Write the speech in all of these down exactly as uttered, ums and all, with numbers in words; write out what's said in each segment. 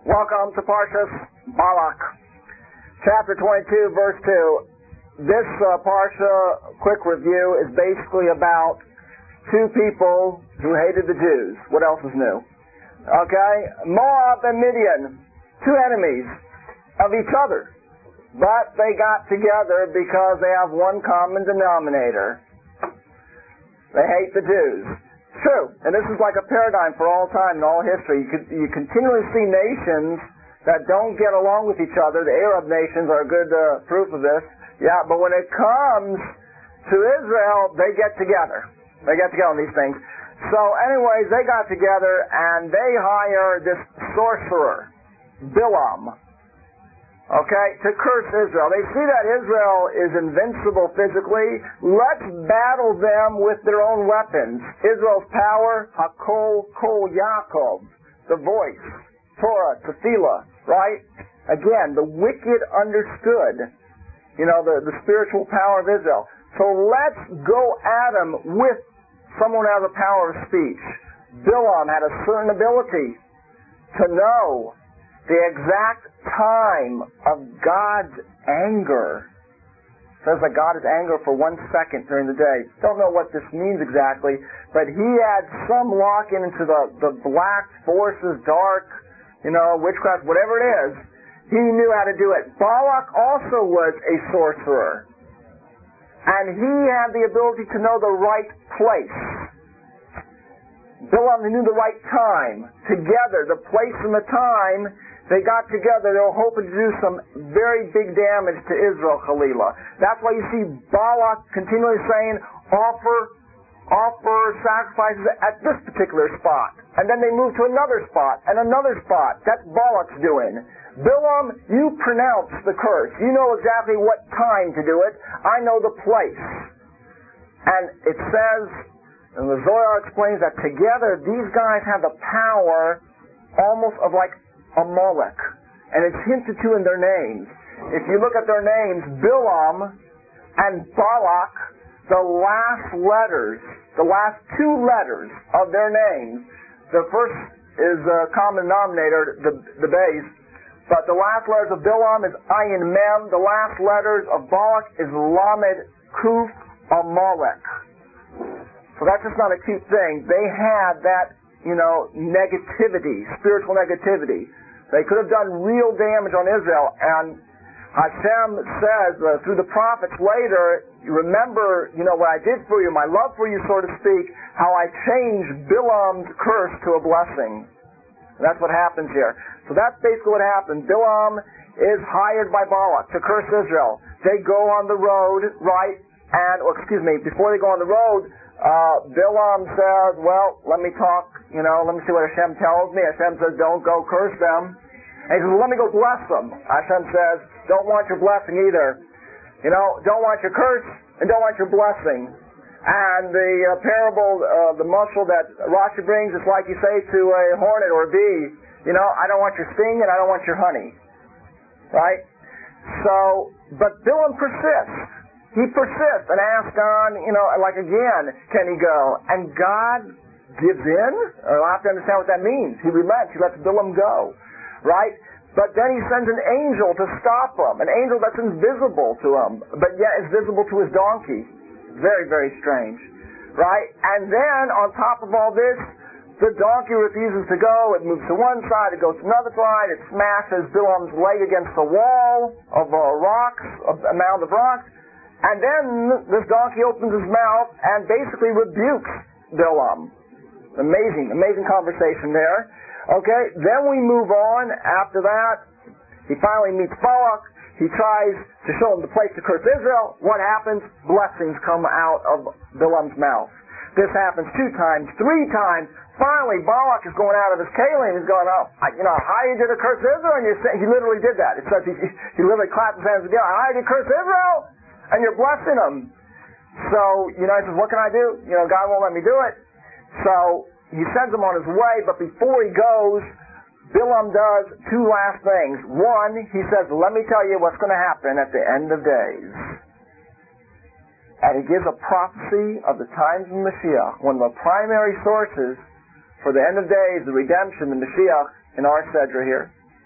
Welcome to Parshas Balak, chapter twenty-two, verse two. This uh, Parsha, quick review, is basically about two people who hated the Jews. What else is new? Okay? Moab and Midian, two enemies of each other. But they got together because they have one common denominator. They hate the Jews. It's true. And this is like a paradigm for all time in all history. You, could, you continually see nations that don't get along with each other. The Arab nations are a good uh, proof of this. Yeah, but when it comes to Israel, they get together. They get together on these things. So anyways, they got together and they hire this sorcerer, Bilam, okay, to curse Israel. They see that Israel is invincible physically. Let's battle them with their own weapons. Israel's power, Hakol Kol Yaakov, the voice, Torah, Tefillah, right? Again, the wicked understood, you know, the, the spiritual power of Israel. So let's go at them with someone who has a power of speech. Bilam had a certain ability to know the exact time of God's anger. It says that God is angry for one second during the day. Don't know what this means exactly, but he had some lock into the, the black forces, dark, you know, witchcraft, whatever it is. He knew how to do it. Balak also was a sorcerer. And he had the ability to know the right place. Bilam knew the right time. Together, the place and the time, they got together. They were hoping to do some very big damage to Israel, Khalilah. That's why you see Balak continually saying, offer, offer sacrifices at this particular spot. And then they move to another spot and another spot. That's Balak's doing. Bilam, you pronounce the curse. You know exactly what time to do it. I know the place. And it says, and the Zohar explains that together these guys have the power almost of like a Molech. And it's hinted to in their names. If you look at their names, Bilam and Balak, the last letters, the last two letters of their names, the first is a common denominator, the, the base, but the last letters of Bilam is Ayin Mem, the last letters of Balak is Lamed Kuf Amalek. So that's just not a cute thing. They had that, you know, negativity, spiritual negativity. They could have done real damage on Israel. And Hashem says uh, through the prophets later, remember, you know, what I did for you, my love for you, so to speak, how I changed Bilam's curse to a blessing. And that's what happens here. So that's basically what happened. Bilam is hired by Balak to curse Israel. They go on the road, right? And, or excuse me, before they go on the road, Uh, Bilam says, well, let me talk, you know, let me see what Hashem tells me. Hashem says, don't go curse them. And he says, well, let me go bless them. Hashem says, don't want your blessing either. You know, don't want your curse and don't want your blessing. And the uh, parable, uh, the muscle that Rashi brings is like you say to a hornet or a bee, you know, I don't want your sting and I don't want your honey. Right? So, but Bilam persists. He persists and asks God, you know, like again, can he go? And God gives in. I'll have to understand what that means. He relents. He lets Bilam go. Right? But then he sends an angel to stop him. An angel that's invisible to him, but yet is visible to his donkey. Very, very strange. Right? And then, on top of all this, the donkey refuses to go. It moves to one side. It goes to another side. It smashes Bilam's leg against the wall of uh, rocks, a mound of rocks. And then this donkey opens his mouth and basically rebukes Bilam. Amazing, amazing conversation there. Okay, then we move on. After that, he finally meets Balak. He tries to show him the place to curse Israel. What happens? Blessings come out of Bilam's mouth. This happens two times, three times. Finally, Balak is going out of his kalim. He's going, oh, you know, how you did to curse Israel? And you're saying, he literally did that. It says he, he literally clapped his hands together. How did you curse Israel? And you're blessing them. So, you know, he says, what can I do? You know, God won't let me do it. So, he sends him on his way, but before he goes, Bilam does two last things. One, he says, let me tell you what's going to happen at the end of days. And he gives a prophecy of the times of Mashiach, one of the primary sources for the end of days, the redemption, the Mashiach, in our Sedra here.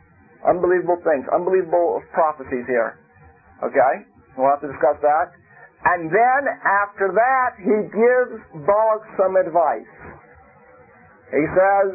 Unbelievable things. Unbelievable prophecies here. Okay? We'll have to discuss that. And then, after that, he gives Balak some advice. He says,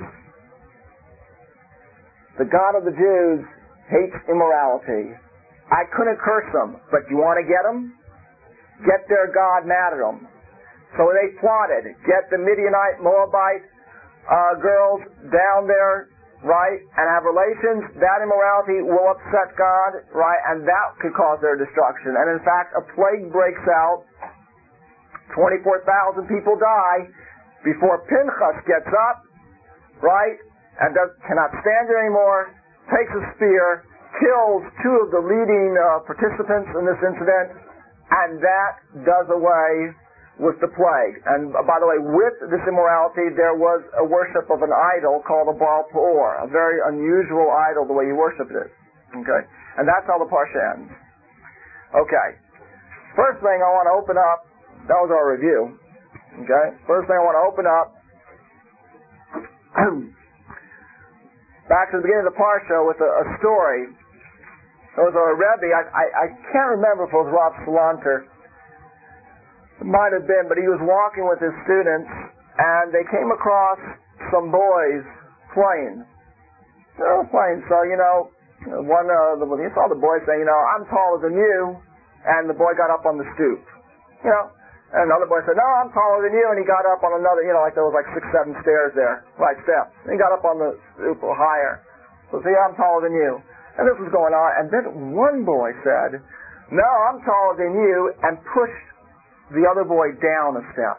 the God of the Jews hates immorality. I couldn't curse them, but you want to get them? Get their God mad at them. So they plotted. Get the Midianite, Moabite uh, girls down there, right, and have relations. That immorality will upset God, right, and that could cause their destruction. And in fact, a plague breaks out. twenty-four thousand people die before Pinchas gets up, right, and does, cannot stand it anymore, takes a spear, kills two of the leading uh, participants in this incident, and that does away with the plague. And uh, by the way, with this immorality, there was a worship of an idol called a Baal Peor, a very unusual idol, the way you worshipped it. Okay? And that's how the Parsha ends. Okay. First thing I want to open up, that was our review. Okay? First thing I want to open up, back to the beginning of the Parsha with a, a story. There was a Rebbe, I, I, I can't remember if it was Rob Salanter. It might have been, but he was walking with his students, and they came across some boys playing. They were playing, so, you know, one of uh, the, you saw the boy saying, you know, I'm taller than you, and the boy got up on the stoop. You know, and another boy said, no, I'm taller than you, and he got up on another, you know, like there was like six, seven stairs there, right, steps. And he got up on the stoop or higher. So, see, I'm taller than you. And this was going on, and then one boy said, no, I'm taller than you, and pushed the other boy down a step.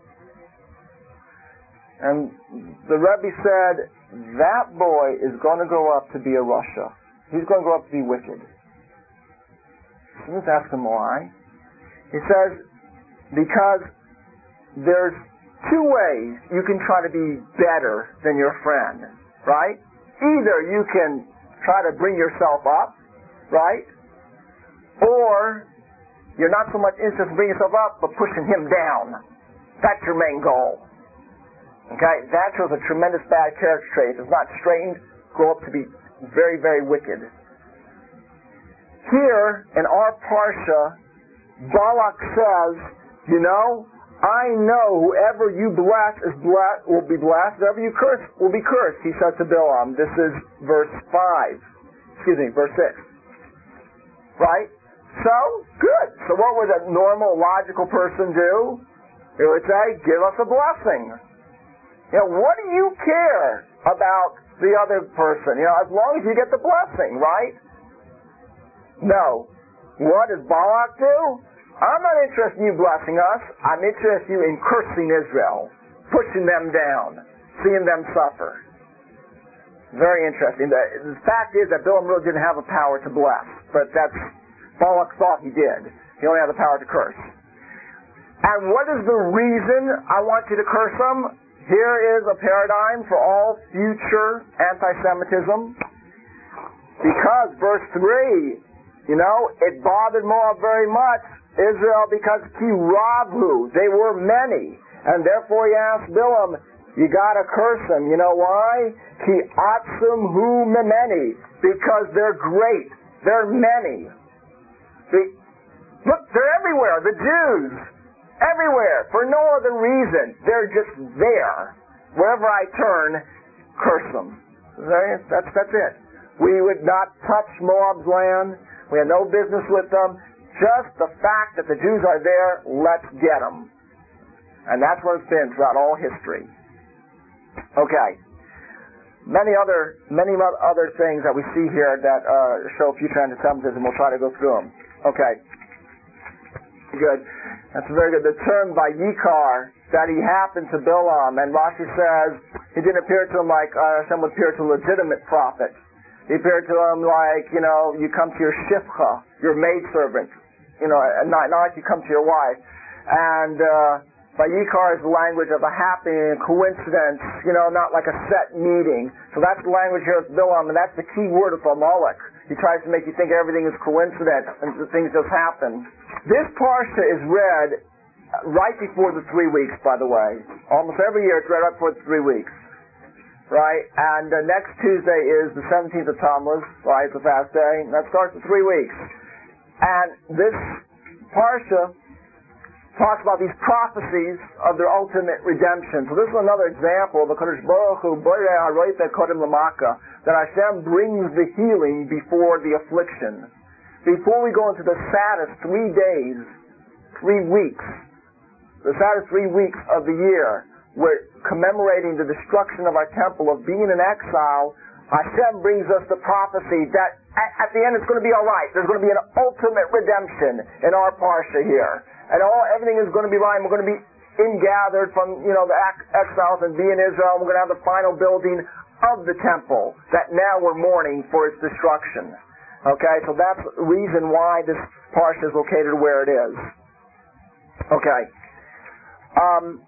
And the Rebbe said, that boy is going to grow up to be a Rasha. He's going to grow up to be wicked. Students ask him why. He says, because there's two ways you can try to be better than your friend, right? Either you can try to bring yourself up, right? Or you're not so much interested in bringing yourself up, but pushing him down. That's your main goal. Okay? That shows a tremendous bad character trait. If it's not straightened, grow up to be very, very wicked. Here, in our Parsha, Balak says, you know, I know whoever you bless is blessed, will be blessed. Whoever you curse will be cursed, he says to Bilam. This is verse five. Excuse me, verse six. Right? So, good. So what would a normal, logical person do? He would say, give us a blessing. You know, what do you care about the other person? You know, as long as you get the blessing, right? No. What does Balak do? I'm not interested in you blessing us. I'm interested in you in cursing Israel, pushing them down, seeing them suffer. Very interesting. The, the fact is that Bilam really didn't have a power to bless, but that's Balak thought he did. He only had the power to curse. And what is the reason I want you to curse them? Here is a paradigm for all future anti-Semitism. Because, verse three, you know, it bothered Moab very much, Israel, because ki ravu, they were many. And therefore he asked Bilam, you gotta curse them. You know why? Ki atzum hu memeni. Because they're great. They're many. See, look, they're everywhere. The Jews, everywhere, for no other reason. They're just there. Wherever I turn, curse them. That's that's it. We would not touch Moab's land. We had no business with them. Just the fact that the Jews are there, let's get them. And that's what it's been throughout all history. Okay. Many other many other things that we see here that uh, show future anti-Semitism. We'll try to go through them. Okay. Good. That's very good. The term by Yikar, that he happened to Bilam, and Rashi says he didn't appear to him like uh, Hashem would appear to a legitimate prophet. He appeared to him like, you know, you come to your shifcha, your maidservant, you know, and not, not like you come to your wife. And uh, by Yikar is the language of a happening, coincidence, you know, not like a set meeting. So that's the language here with Bilam, and that's the key word of Amalek. He tries to make you think everything is coincidence and things just happen. This Parsha is read right before the three weeks, by the way. Almost every year it's read right before the three weeks. right? And uh, next Tuesday is the seventeenth of Tammuz, right? It's a fast day. And that starts for three weeks. And this Parsha talks about these prophecies of their ultimate redemption. So this is another example of the Kadosh Baruch Hu Borei HaRoiteh Kodem Lamaka, that Hashem brings the healing before the affliction. Before we go into the saddest three days, three weeks, the saddest three weeks of the year, we're commemorating the destruction of our temple, of being in exile. Hashem brings us the prophecy that at, at the end it's going to be all right. There's going to be an ultimate redemption in our Parsha here. And all everything is going to be right. We're going to be ingathered from, you know, the exiles and be in Israel. We're going to have the final building of the temple that now we're mourning for its destruction. Okay, so that's the reason why this Parsha is located where it is. Okay. Um,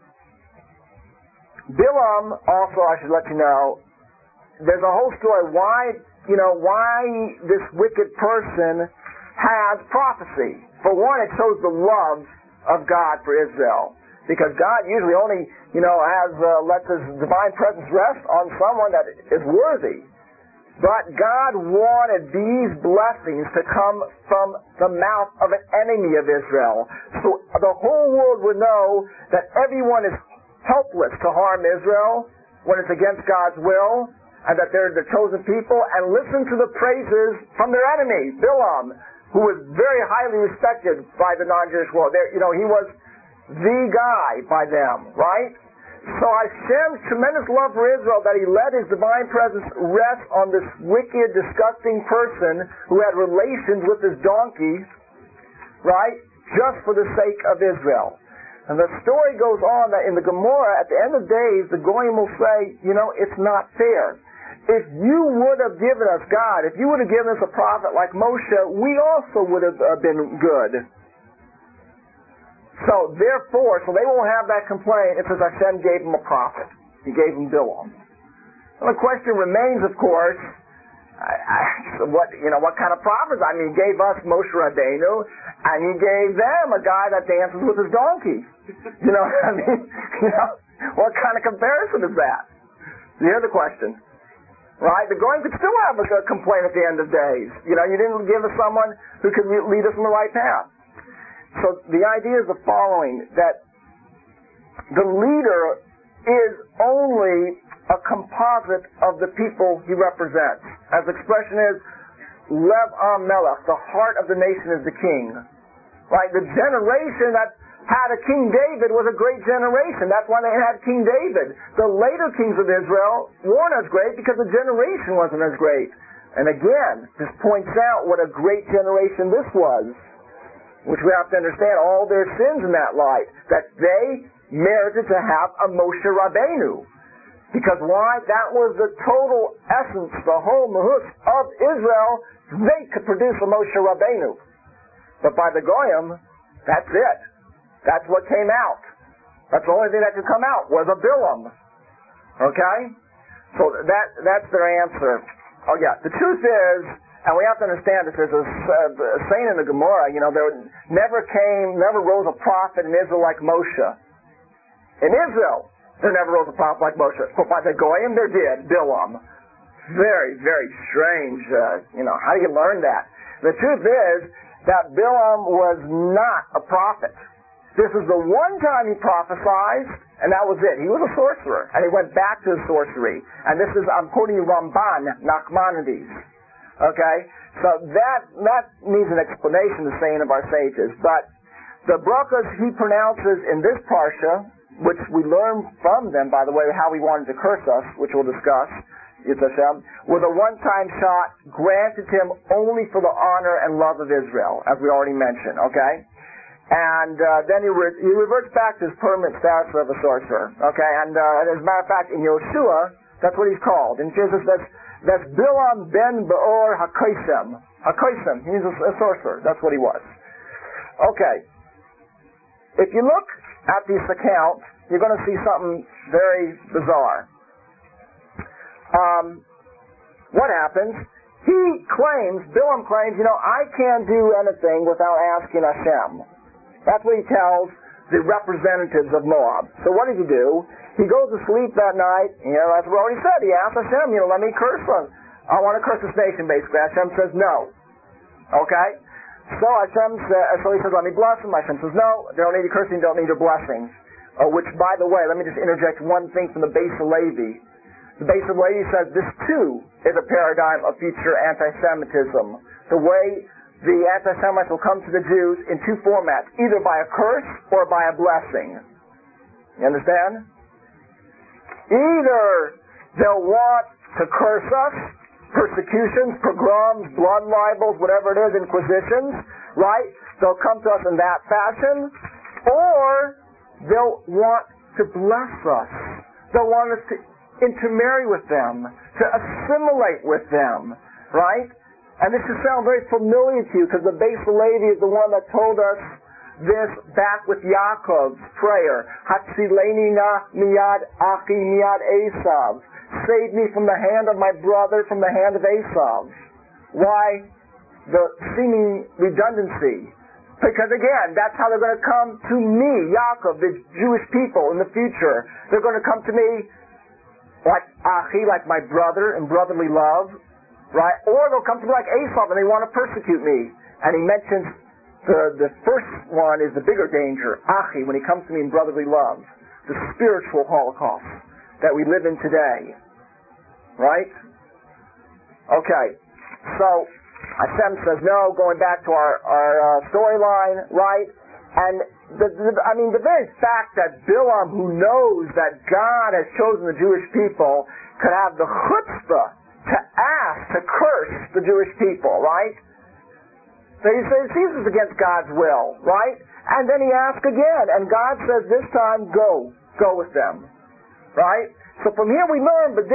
Bilam, also, I should let you know, there's a whole story why, you know, why this wicked person has prophecy. For one, it shows the love of God for Israel. Because God usually only, you know, has, uh, lets His divine presence rest on someone that is worthy. But God wanted these blessings to come from the mouth of an enemy of Israel. So the whole world would know that everyone is helpless to harm Israel when it's against God's will, and that they're the chosen people, and listen to the praises from their enemy, Bilam, who was very highly respected by the non-Jewish world. There, you know, he was the guy by them, right? So Hashem's tremendous love for Israel, that He let His divine presence rest on this wicked, disgusting person who had relations with his donkey, right? Just for the sake of Israel. And the story goes on that in the Gemara, at the end of days, the Goyim will say, you know, it's not fair. If you would have given us God, if you would have given us a prophet like Moshe, we also would have uh, been good. So, therefore, so they won't have that complaint. It says Hashem gave him a prophet. He gave him Bilam. And the question remains, of course, I, I, what you know, what kind of prophets? I mean, he gave us Moshe Rabbeinu, and he gave them a guy that dances with his donkey. You know, I mean, you know, what kind of comparison is that? You hear the question? Right? The Goyim could still have a complaint at the end of days. You know, you didn't give us someone who could lead us in the right path. So the idea is the following, that the leader is only a composite of the people he represents. As the expression is, Lev Am Melech, the heart of the nation is the king. Right? The generation that had a King David was a great generation. That's why they had King David. The later kings of Israel weren't as great because the generation wasn't as great. And again, this points out what a great generation this was, which we have to understand all their sins in that light, that they merited to have a Moshe Rabbeinu. Because why? That was the total essence, the whole mahus of Israel. They could produce a Moshe Rabbeinu. But by the Goyim, that's it. That's what came out. That's the only thing that could come out, was a Bilam. Okay? So that that's their answer. Oh yeah, the truth is, and we have to understand this, there's a, a saying in the Gemara, you know, there never came, never rose a prophet in Israel like Moshe. In Israel, there never rose a prophet like Moshe. But by the Goyim, there did, Bilam. Very, very strange. Uh, you know, how do you learn that? The truth is that Bilam was not a prophet. This is the one time he prophesied, and that was it. He was a sorcerer, and he went back to his sorcery. And this is, I'm quoting you Ramban, Nachmanides. Okay? So that that needs an explanation, the saying of our sages. But the brachas he pronounces in this parsha, which we learn from them, by the way, how he wanted to curse us, which we'll discuss, Yitz Hashem, was a one-time shot granted him only for the honor and love of Israel, as we already mentioned, okay? And uh, then he, re- he reverts back to his permanent status of a sorcerer, okay? And, uh, and as a matter of fact, in Yoshua, that's what he's called. In Jesus, that's, that's Bilam ben Beor HaKoisem. HaKoisem, he's a, a sorcerer. That's what he was. Okay. If you look at this account, you're going to see something very bizarre. Um, what happens? He claims, Bilam claims, you know, I can't do anything without asking Hashem. That's what he tells the representatives of Moab. So what does he do? He goes to sleep that night, you know, as we already said, he asks Hashem, you know, let me curse them. I want to curse this nation, basically. Hashem says no. Okay? So Hashem says, so he says, let me bless them. Hashem says, no, they don't need your cursing, don't need your blessing. Uh, which, by the way, let me just interject one thing from the Beis Halevi. The Beis Halevi says this, too, is a paradigm of future anti-Semitism. The way the anti-Semites will come to the Jews in two formats, either by a curse or by a blessing. You understand? Either they'll want to curse us, persecutions, pogroms, blood libels, whatever it is, inquisitions, right? They'll come to us in that fashion, or they'll want to bless us. They'll want us to intermarry with them, to assimilate with them, right? And this should sound very familiar to you because the Beis Halevi is the one that told us this back with Yaakov's prayer. Hatzileni na miyad achi miyad Esav. Save me from the hand of my brother, from the hand of Esav. Why the seeming redundancy? Because again, that's how they're going to come to me, Yaakov, the Jewish people in the future. They're going to come to me like Achi, like my brother in brotherly love, right? Or they'll come to me like Esav and they want to persecute me. And he mentions the, the first one is the bigger danger, Achi, when he comes to me in brotherly love. The spiritual Holocaust that we live in today. Right? Okay. So, Hashem says no, going back to our, our uh, storyline, right? And, the, the, I mean, the very fact that Bilam, who knows that God has chosen the Jewish people, could have the chutzpah to ask, to curse the Jewish people, right? So he says, he sees against God's will, right? And then he asks again, and God says this time, go, go with them, right? So from here we learn, in the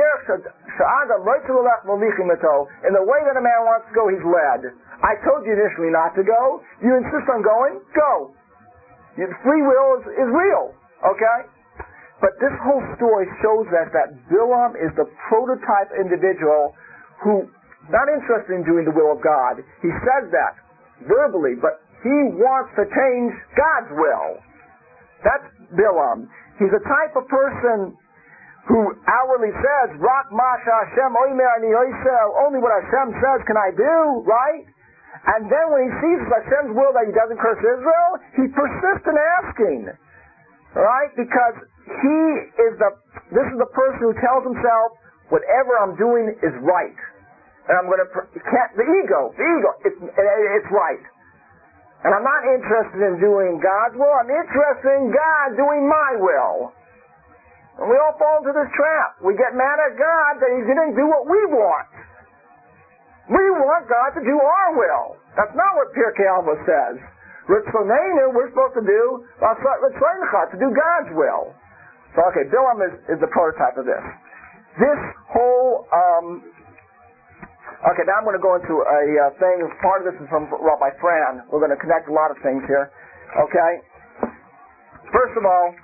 way that a man wants to go, he's led. I told you initially not to go. You insist on going? Go. Your free will is, is real. Okay? But this whole story shows us that Bilam is the prototype individual who not interested in doing the will of God. He says that verbally, but he wants to change God's will. That's Bilam. He's the type of person who outwardly says, Rak Masha Hashem Oimer Ani Oisel, only what Hashem says can I do, right? And then when he sees Hashem's will that he doesn't curse Israel, he persists in asking, right? Because he is the, this is the person who tells himself, whatever I'm doing is right. And I'm going to, can't, the ego, the ego, it's, it's right. And I'm not interested in doing God's will, I'm interested in God doing my will. And we all fall into this trap. We get mad at God that He didn't do what we want. We want God to do our will. That's not what Pirkei Avos says. Ritzonenu, we're supposed to do Ritzoncha, to do God's will. So, okay, Bilam is, is the prototype of this. This whole, um, okay, now I'm going to go into a uh, thing. Part of this is from Rabbi Fran. We're going to connect a lot of things here. Okay? First of all,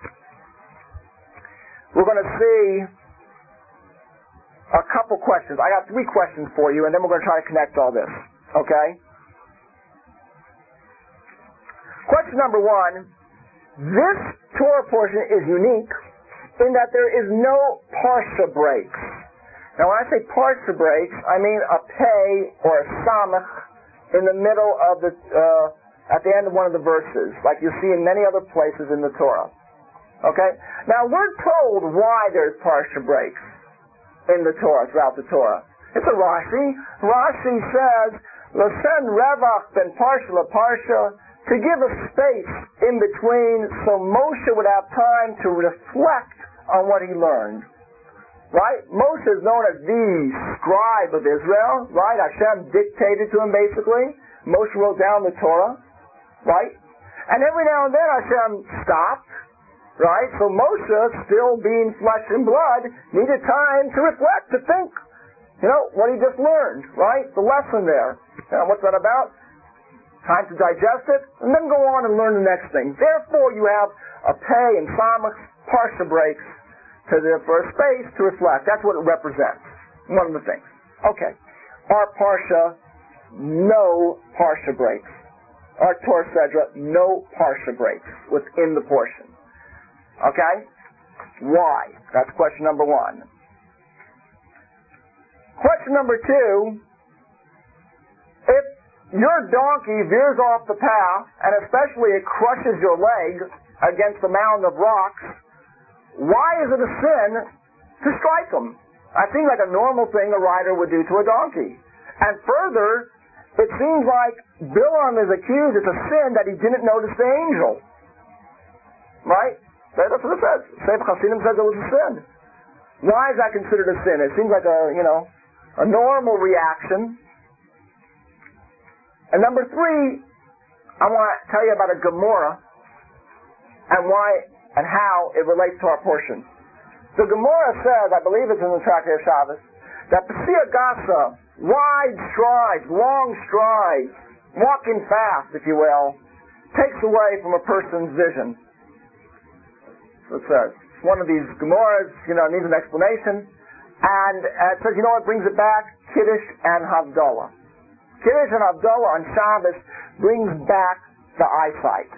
we're going to see a couple questions. I got three questions for you, and then we're going to try to connect all this. Okay? Question number one. This Torah portion is unique in that there is no parsha breaks. Now, when I say parsha breaks, I mean a pei or a samach in the middle of the, uh, at the end of one of the verses, like you see in many other places in the Torah. Okay? Now, we're told why there's parsha breaks in the Torah, throughout the Torah. It's a Rashi. Rashi says, L'sen revach ben parsha la parsha, to give a space in between so Moshe would have time to reflect on what he learned. Right? Moshe is known as the scribe of Israel. Right? Hashem dictated to him, basically. Moshe wrote down the Torah. Right? And every now and then Hashem stopped. Right? So Moshe, still being flesh and blood, needed time to reflect, to think, you know, what he just learned, right? The lesson there. You know, what's that about? Time to digest it, and then go on and learn the next thing. Therefore, you have a pei and samach, parsha breaks, to the, for a space to reflect. That's what it represents. One of the things. Okay. Our parsha, no parsha breaks. or Torah Sedra, no parsha breaks within the portion. Okay? Why? That's question number one. Question number two, if your donkey veers off the path, and especially it crushes your leg against a mound of rocks, why is it a sin to strike him? That seems like a normal thing a rider would do to a donkey. And further, it seems like Bilam is accused it's a sin that he didn't notice the angel. Right? That's what it says. Sefer Hasidim says it was a sin. Why is that considered a sin? It seems like a, you know, a normal reaction. And number three, I want to tell you about a Gemara and why and how it relates to our portion. The Gemara says, I believe it's in the Tractate of Shabbos, that Pesiya Gasa, wide strides, long strides, walking fast, if you will, takes away from a person's vision. So it says. It's one of these Gemaras, you know, needs an explanation. And uh, it says, you know what brings it back? Kiddush and Havdalah. Kiddush and Havdalah on Shabbos brings back the eyesight.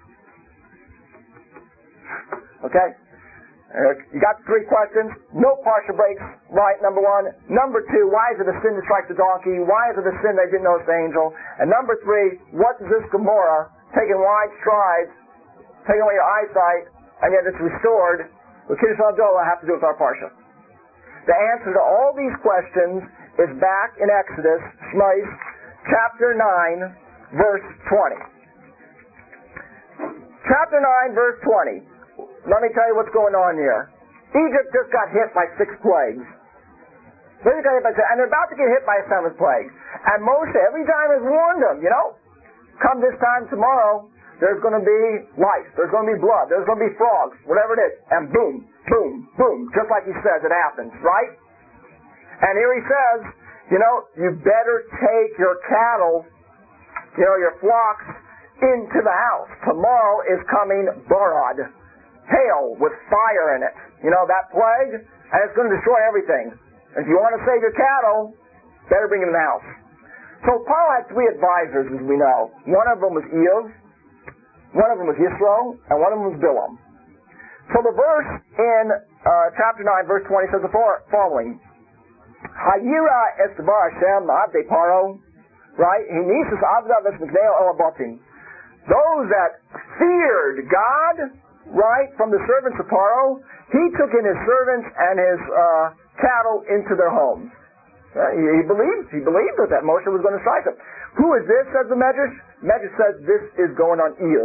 Okay? Uh, you got three questions. No parsha breaks, right, number one. Number two, why is it a sin to strike the donkey? Why is it a sin they didn't notice the angel? And number three, what does this Gemara, taking wide strides, taking away your eyesight, and yet it's restored, with Kiddush and Havdalah, have to do with our parsha? The answer to all these questions is back in Exodus, Shmos, chapter nine, verse twenty. Chapter nine, verse twenty. Let me tell you what's going on here. Egypt just got hit by six plagues. They just got hit by six, and they're about to get hit by a seventh plague. And Moshe, every time, has warned them, you know, come this time tomorrow, there's going to be lice, there's going to be blood, there's going to be frogs, whatever it is. And boom, boom, boom, just like he says, it happens, right? And here he says, you know, you better take your cattle, you know, your flocks, into the house. Tomorrow is coming Barad. Hail with fire in it. You know, that plague, and it's going to destroy everything. If you want to save your cattle, better bring them in the house. So Paul had three advisors, as we know. One of them was Eov, one of them was Yisro, and one of them was Bilam. So the verse in uh, chapter nine, verse twenty says the following. Hayira es devar Hashem ma'avdei paro, right? Hinisus avda v'smikneo elabatim. Those that feared God, right, from the servants of Paro, he took in his servants and his uh, cattle into their homes. Uh, he, he believed, he believed that, that Moshe was going to strike him. Who is this, says the Medrash? Medrash says this is going on Eov.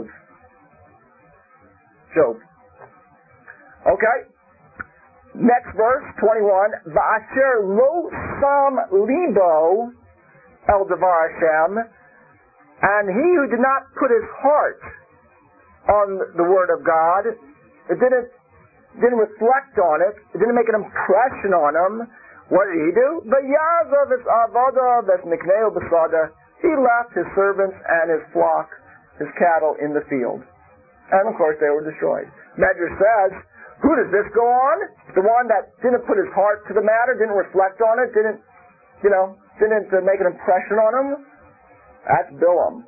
Job. Okay. Next verse, twenty-one. Va'asher lo sam libo el devar Hashem, and he who did not put his heart on the Word of God, it didn't didn't reflect on it, it didn't make an impression on him. What did he do? V'yazav es avada ves mikneo b'sada. He left his servants and his flock, his cattle in the field. And of course they were destroyed. Medrash says, who does this go on? The one that didn't put his heart to the matter, didn't reflect on it, didn't, you know, didn't uh, make an impression on him? That's Bilam.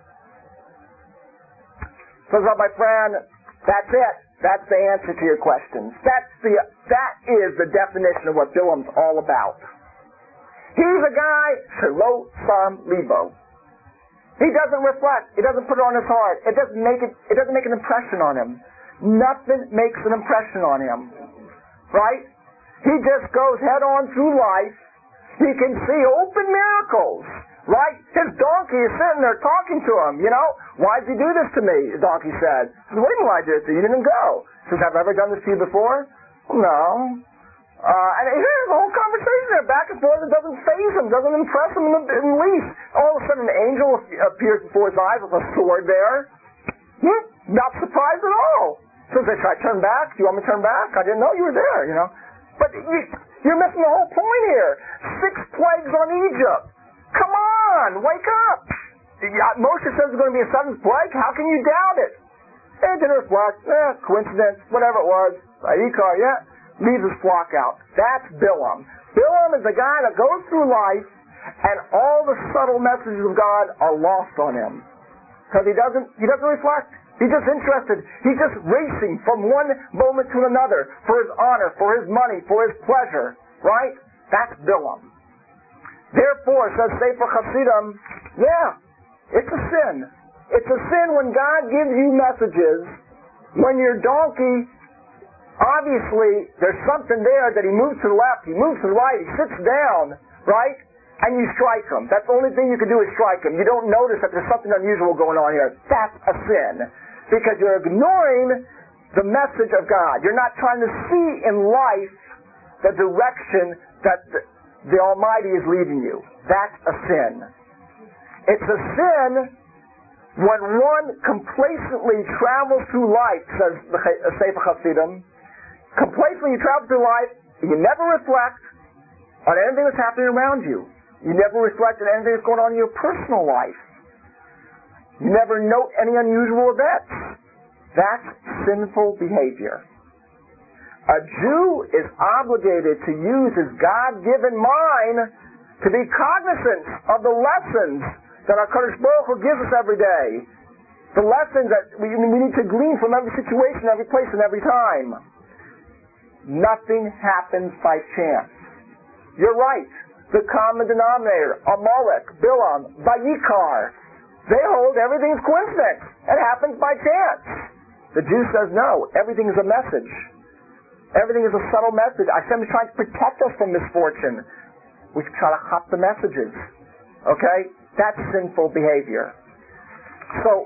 So, my friend, that's it. That's the answer to your questions. That's the, that is the definition of what Bilam's all about. He's a guy, Shelo Sam Libo. He doesn't reflect. He doesn't put it on his heart. It doesn't make it, it doesn't make an impression on him. Nothing makes an impression on him. Right? He just goes head on through life. He can see open miracles. Right? His donkey is sitting there talking to him, you know. Why'd you do this to me? The donkey said. He said, what do you mean why I did this to you? You didn't go. He says, have I ever done this to you before? No. Uh, and here's the whole conversation there, back and forth. It doesn't faze him, doesn't impress him in the, in the least. All of a sudden an angel appears before his eyes with a sword there. Hmm? Not surprised at all. So they try to turn back. Do you want me to turn back? I didn't know you were there, you know. But you, you're missing the whole point here. Six plagues on Egypt. Come on, wake up. Moshe says there's going to be a seventh plague. How can you doubt it? It didn't reflect. Eh, coincidence, whatever it was. Ikar, yeah. Leaves his flock out. That's Bilam. Bilam is the guy that goes through life and all the subtle messages of God are lost on him. Because he doesn't, he doesn't reflect. He's just interested. He's just racing from one moment to another for his honor, for his money, for his pleasure. Right? That's Bilam. Therefore, says Sefer Hasidim, yeah, it's a sin. It's a sin when God gives you messages, when your donkey, obviously, there's something there that he moves to the left, he moves to the right, he sits down, right? And you strike him. That's the only thing you can do is strike him. You don't notice that there's something unusual going on here. That's a sin. Because you're ignoring the message of God. You're not trying to see in life the direction that the, the Almighty is leading you. That's a sin. It's a sin when one complacently travels through life, says the Sefer Hasidim. Complacently you travel through life, and you never reflect on anything that's happening around you. You never reflect on anything that's going on in your personal life. You never note any unusual events. That's sinful behavior. A Jew is obligated to use his God-given mind to be cognizant of the lessons that our Kadosh Baruch Hu gives us every day. The lessons that we, we need to glean from every situation, every place, and every time. Nothing happens by chance. You're right. The common denominator, Amalek, Bilam, Vayikar, they hold everything's coincidence. It happens by chance. The Jew says no. Everything is a message. Everything is a subtle message. Hashem is trying to protect us from misfortune. We try to hop the messages. Okay? That's sinful behavior. So,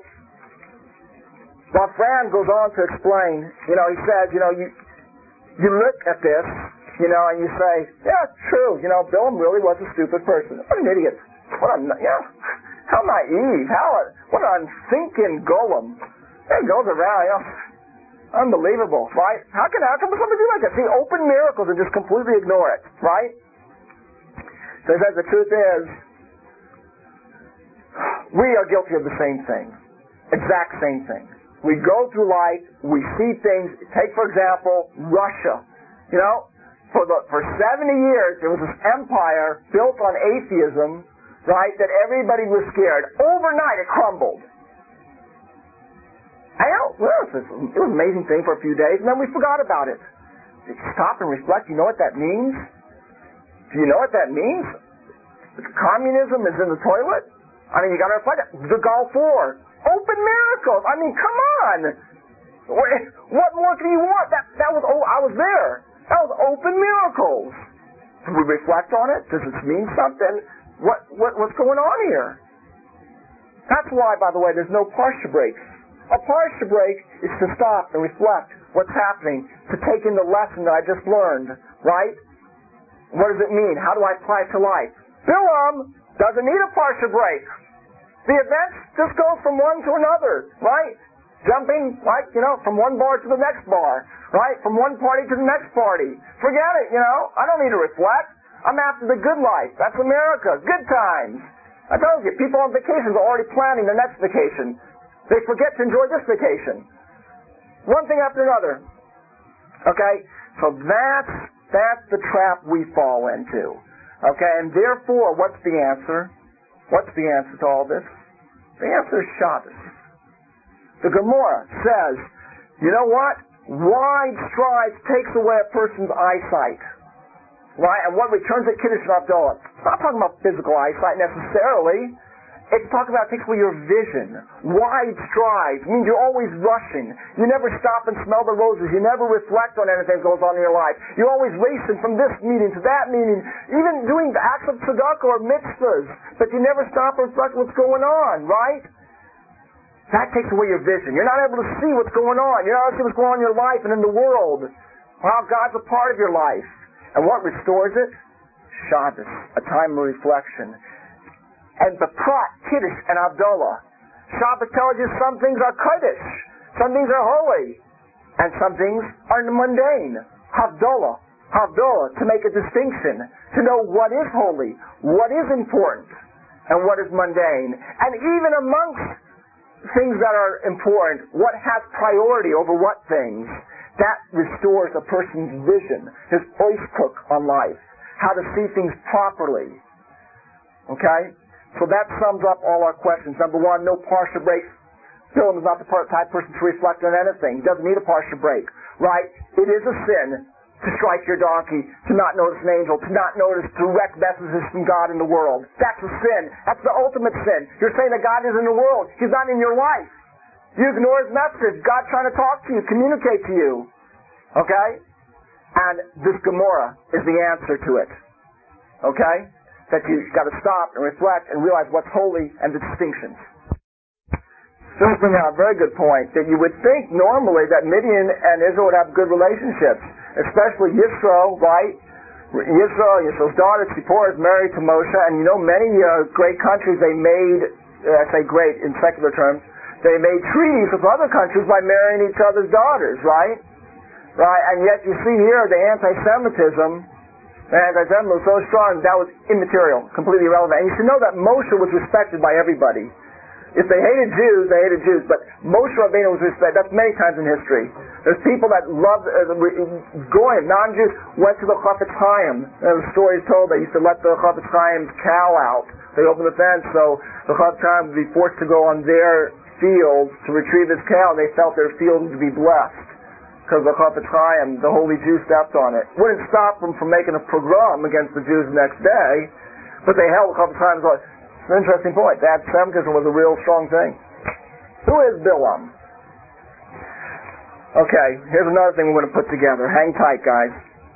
Rav Fran goes on to explain, you know, he says, you know, you you look at this, you know, and you say, yeah, it's true. You know, Bilam really was a stupid person. What an idiot. What a, you know, how naive. How, what an unthinking golem. He goes around, you know, unbelievable, right? How can, how can somebody do like that? See, open miracles and just completely ignore it, right? So he says the truth is, we are guilty of the same thing. Exact same thing. We go through life, we see things. Take, for example, Russia. You know, for the for seventy years, there was this empire built on atheism, right, that everybody was scared. Overnight, it crumbled. I know, well, it was, it was an amazing thing for a few days, and then we forgot about it. Stop and reflect. You know what that means? Do you know what that means? Communism is in the toilet? I mean, you got to reflect. The Gulf War. Open miracles. I mean, come on. What more can you want? That that was, oh, I was there. That was open miracles. Do we reflect on it? Does this mean something? What, what what's going on here? That's why, by the way, there's no parsha breaks. A parsha break is to stop and reflect what's happening, to take in the lesson that I just learned, right? What does it mean? How do I apply it to life? Bilam doesn't need a parsha break. The event just goes from one to another, right? Jumping, like, you know, from one bar to the next bar, right? From one party to the next party. Forget it, you know. I don't need to reflect. I'm after the good life. That's America. Good times. I told you, people on vacations are already planning their next vacation. They forget to enjoy this vacation. One thing after another. Okay? So that's, that's the trap we fall into. Okay? And therefore, what's the answer? What's the answer to all this? The answer is Shabbos. The Gemara says, you know what? Wide strides takes away a person's eyesight. Right? And what returns it? Kiddush and Havdalah. It's not talking about physical eyesight necessarily. It's talking about takes away your vision. Wide strides means you're always rushing. You never stop and smell the roses. You never reflect on anything that goes on in your life. You're always racing from this meeting to that meeting, even doing the acts of tzedakah or mitzvahs, but you never stop and reflect what's going on, right? That takes away your vision. You're not able to see what's going on. You're not able to see what's going on in your life and in the world. How God's a part of your life. And what restores it? Shabbos, a time of reflection. And the Prat, Kiddush, and Havdalah. Shabbos tells you some things are Kiddush, some things are holy, and some things are mundane. Havdalah, Havdalah, to make a distinction, to know what is holy, what is important, and what is mundane. And even amongst things that are important, what has priority over what things, that restores a person's vision, his oiscook on life, how to see things properly. Okay? So that sums up all our questions. Number one, no parsha break. Bilam is not the type person to reflect on anything. He doesn't need a parsha break. Right? It is a sin to strike your donkey, to not notice an angel, to not notice direct messages from God in the world. That's a sin. That's the ultimate sin. You're saying that God is in the world. He's not in your life. You ignore His message. God's trying to talk to you, communicate to you. Okay? And this Gemara is the answer to it. Okay? That you've got to stop and reflect and realize what's holy and the distinctions. Phil's bringing out a very good point, that you would think normally that Midian and Israel would have good relationships, especially Yisro, right? Yisro, Yisro's daughter, Tzipporah, is married to Moshe, and you know many uh, great countries, they made, uh, I say great in secular terms, they made treaties with other countries by marrying each other's daughters, right? Right, and yet you see here the anti-Semitism, the anti-Semitism was so strong, that was immaterial, completely irrelevant. And you should know that Moshe was respected by everybody. If they hated Jews, they hated Jews, but Moshe Rabbeinu was respected. That's many times in history. There's people that loved, uh, Goyim, non-Jews, went to the Chafetz Chaim. And the story is told they used to let the Chafetz Chaim's cow out. They opened the fence, so the Chafetz Chaim would be forced to go on their fields to retrieve his cow, and they felt their field would be blessed. Because the Chafetz Chaim, the holy Jew, stepped on it. Wouldn't stop them from making a pogrom against the Jews the next day, but they held the Chafetz Chaim's life. It's an interesting point. That Semitism was a real strong thing. Who is Bilam? Okay, here's another thing we're going to put together. Hang tight, guys.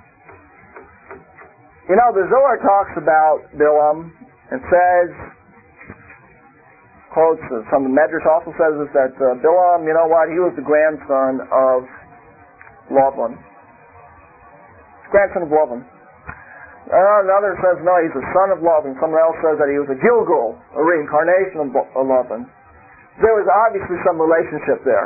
You know, the Zohar talks about Bilam and says, quotes, some of the Medrash also says this, that uh, Bilam, you know what, he was the grandson of Lavan. Grandson of Lavan. Uh, another says, no, he's the son of Lavan. Someone else says that he was a Gilgal, a reincarnation of Lavan. There was obviously some relationship there.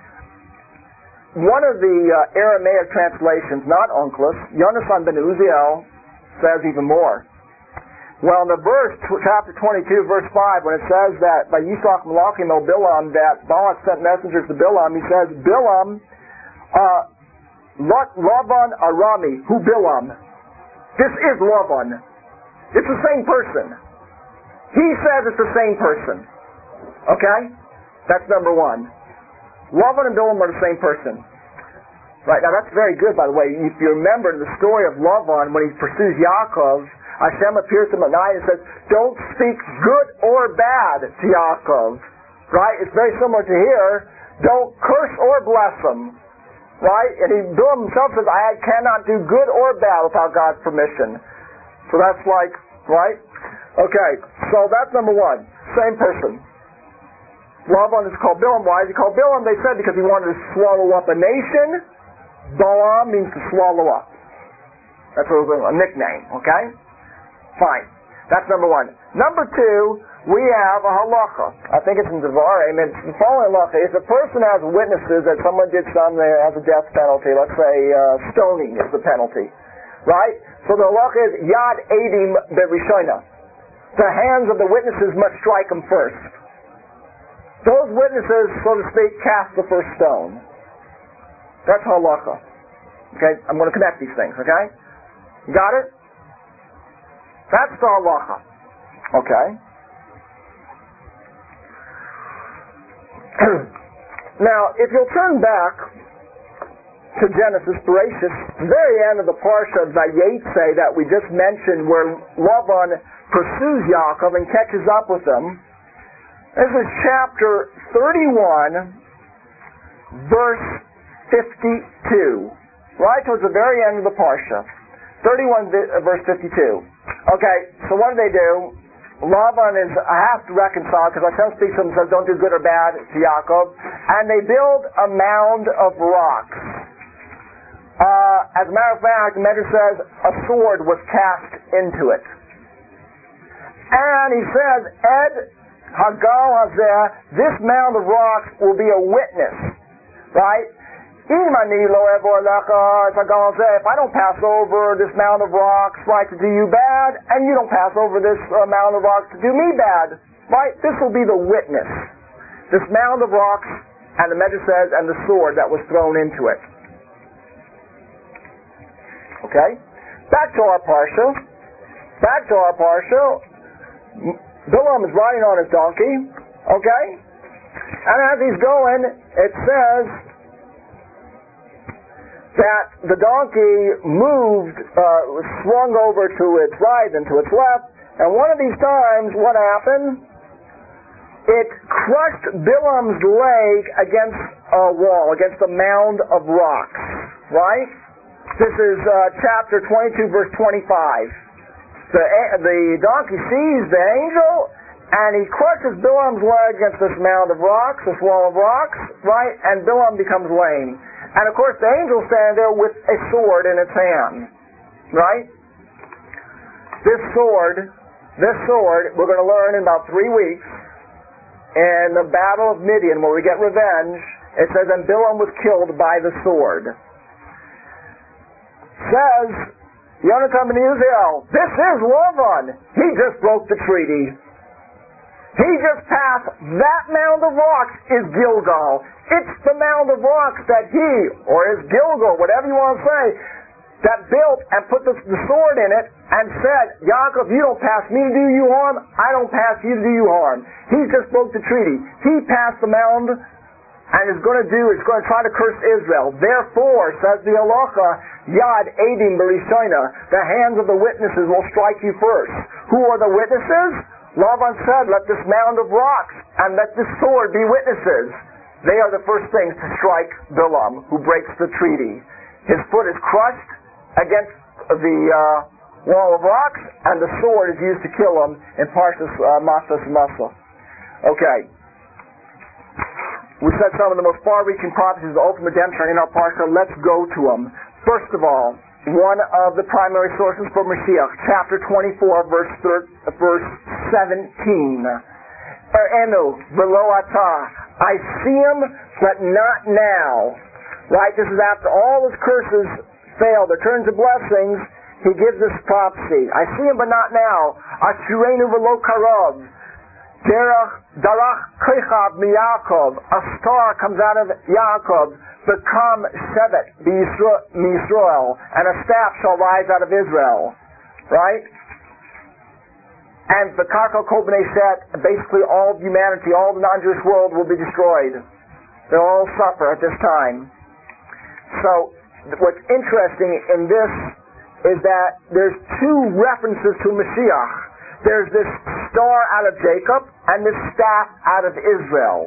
One of the uh, Aramaic translations, not Onkelos, Yonasan ben Uziel, says even more. Well, in the verse, chapter twenty-two, verse five, when it says that by Yisach Malachim el Bilam, that Balak sent messengers to Bilam, he says, Bilam, uh, Lavan Arami, who Bilam? This is Lavan. It's the same person. He says it's the same person. Okay? That's number one. Lavan and Bilam are the same person. Right, now that's very good, by the way. If you remember the story of Lavan, when he pursues Yaakov, Hashem appears to him at night and says, don't speak good or bad to Yaakov. Right? It's very similar to here. Don't curse or bless him. Right? And he, Bilam himself says, I cannot do good or bad without God's permission. So that's like, right? Okay, so that's number one. Same person. Lavan is called Bilam. Why is he called Bilam? They said because he wanted to swallow up a nation. Balaam means to swallow up. That's a, a nickname, okay? Fine. That's number one. Number two, we have a halacha. I think it's in Devarim. I mean, the following halacha is a person has witnesses that someone did something that has a death penalty. Let's say uh, stoning is the penalty. Right? So the halacha is Yad Edim Berishona. The hands of the witnesses must strike him first. Those witnesses, so to speak, cast the first stone. That's halacha. Okay? I'm going to connect these things, okay? You got it? That's the halacha. Okay? Now, if you'll turn back to Genesis, Bereshit, the very end of the parsha of Vayetze that we just mentioned, where Lavan pursues Yaakov and catches up with him, this is chapter thirty-one, verse fifty-two. Right towards the very end of the parsha. thirty-one, verse fifty-two. Okay, so what do they do? Lavan is, I have to reconcile, because Hashem speaks to him and says, don't do good or bad to Yaakov. And they build a mound of rocks. Uh, as a matter of fact, the Medrash says, a sword was cast into it. And he says, Ed Hagal Hazeh, this mound of rocks will be a witness. Right? If I don't pass over this mound of rocks, right, to do you bad, and you don't pass over this uh, mound of rocks to do me bad, right, this will be the witness. This mound of rocks, and the Medrash says, and the sword that was thrown into it. Okay? Back to our parsha. Back to our parsha. Bilam is riding on his donkey, okay? And as he's going, it says that the donkey moved, uh, swung over to its right and to its left, and one of these times, what happened? It crushed Bilam's leg against a wall, against a mound of rocks, right? This is uh, chapter twenty-two, verse twenty-five. The, the donkey sees the angel, and he crushes Bilam's leg against this mound of rocks, this wall of rocks, right? And Bilam becomes lame. And of course the angel stands there with a sword in its hand, right? This sword, this sword, we're going to learn in about three weeks, in the battle of Midian, where we get revenge, it says, and Bilam was killed by the sword. Says, Yonatan ben Uziel, this is Lavan. He just broke the treaty. He just passed, that mound of rocks is Gilgal. It's the mound of rocks that he, or his Gilgal, whatever you want to say, that built and put the, the sword in it and said, Yaakov, you don't pass me to do you harm, I don't pass you to do you harm. He just broke the treaty. He passed the mound and is going to do, is going to try to curse Israel. Therefore, says the halacha, Yad Edim Berishona, the hands of the witnesses will strike you first. Who are the witnesses? Lavan said, let this mound of rocks and let this sword be witnesses. They are the first things to strike Bilam, who breaks the treaty. His foot is crushed against the uh, wall of rocks, and the sword is used to kill him in Parshas uh, Masas Masa. Okay. We said some of the most far-reaching prophecies of the ultimate redemption in our Parsha. Let's go to them. First of all, one of the primary sources for Mashiach, chapter twenty-four, verse thir- verse seventeen. Er'enu v'lo atah. I see him, but not now. Right? This is after all his curses failed. They turn to blessings. He gives this prophecy. I see him, but not now. Ashurenu v'lo karov. Derach darach kechab miYaakov. A star comes out of Yaakov. Become Shevet Yisrael, and a staff shall rise out of Israel. Right? And the Karkal Kol B'nai Shet, basically all of humanity, all the non-Jewish world will be destroyed. They'll all suffer at this time. So, what's interesting in this is that there's two references to Mashiach. There's this star out of Jacob and this staff out of Israel.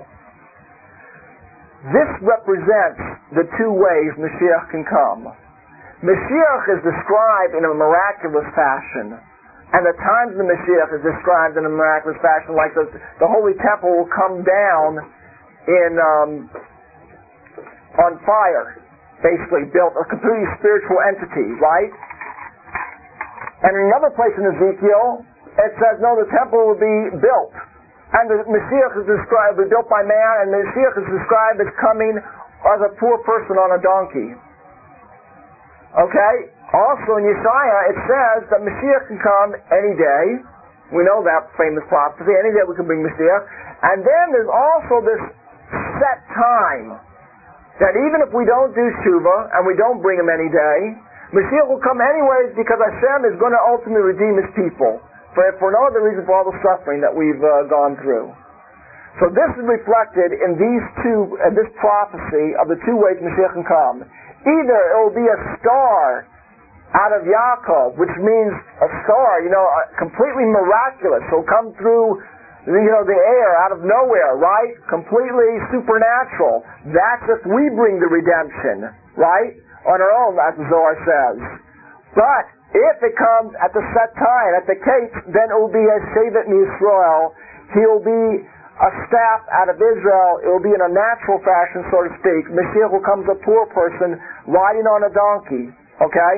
This represents the two ways Mashiach can come. Mashiach is described in a miraculous fashion, and the times of the Mashiach is described in a miraculous fashion, like the, the Holy Temple will come down in um, on fire, basically built, a completely spiritual entity, right? And in another place in Ezekiel, it says, no, the temple will be built. And the Mashiach is described, be built by man, and the Mashiach is described as coming as a poor person on a donkey. Okay? Also in Yeshaya, it says that Mashiach can come any day. We know that famous prophecy. Any day we can bring Mashiach. And then there's also this set time that even if we don't do Shuvah and we don't bring him any day, Mashiach will come anyways because Hashem is going to ultimately redeem his people. For, for no other reason for all the suffering that we've uh, gone through. So this is reflected in these two, uh, this prophecy of the two ways Mashiach can come. Either it will be a star out of Yaakov, which means a star, you know, uh, completely miraculous. It'll come through, you know, the air, out of nowhere, right? Completely supernatural. That's if we bring the redemption, right? On our own, as the Zohar says. But if it comes at the set time, at the Kate, then it will be a Shevet Yisrael. He'll be a staff out of Israel. It will be in a natural fashion, so to speak. Mashiach will come as a poor person riding on a donkey. Okay?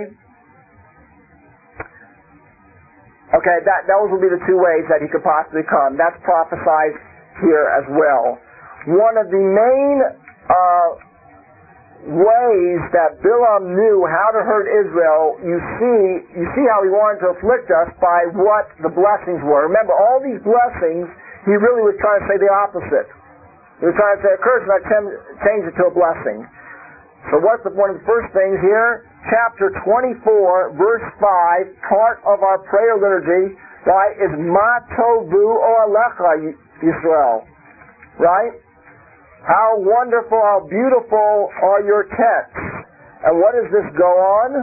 Okay, that, those will be the two ways that he could possibly come. That's prophesied here as well. One of the main uh, ways that Bilam knew how to hurt Israel, you see, you see how he wanted to afflict us by what the blessings were. Remember, all these blessings, he really was trying to say the opposite. He was trying to say a curse, and I changed it to a blessing. So what's the, one of the first things here? Chapter twenty-four, verse five, part of our prayer liturgy. right, is Ma Tovu Oalecha Yisrael, right? How wonderful, how beautiful are your tents. And what does this go on?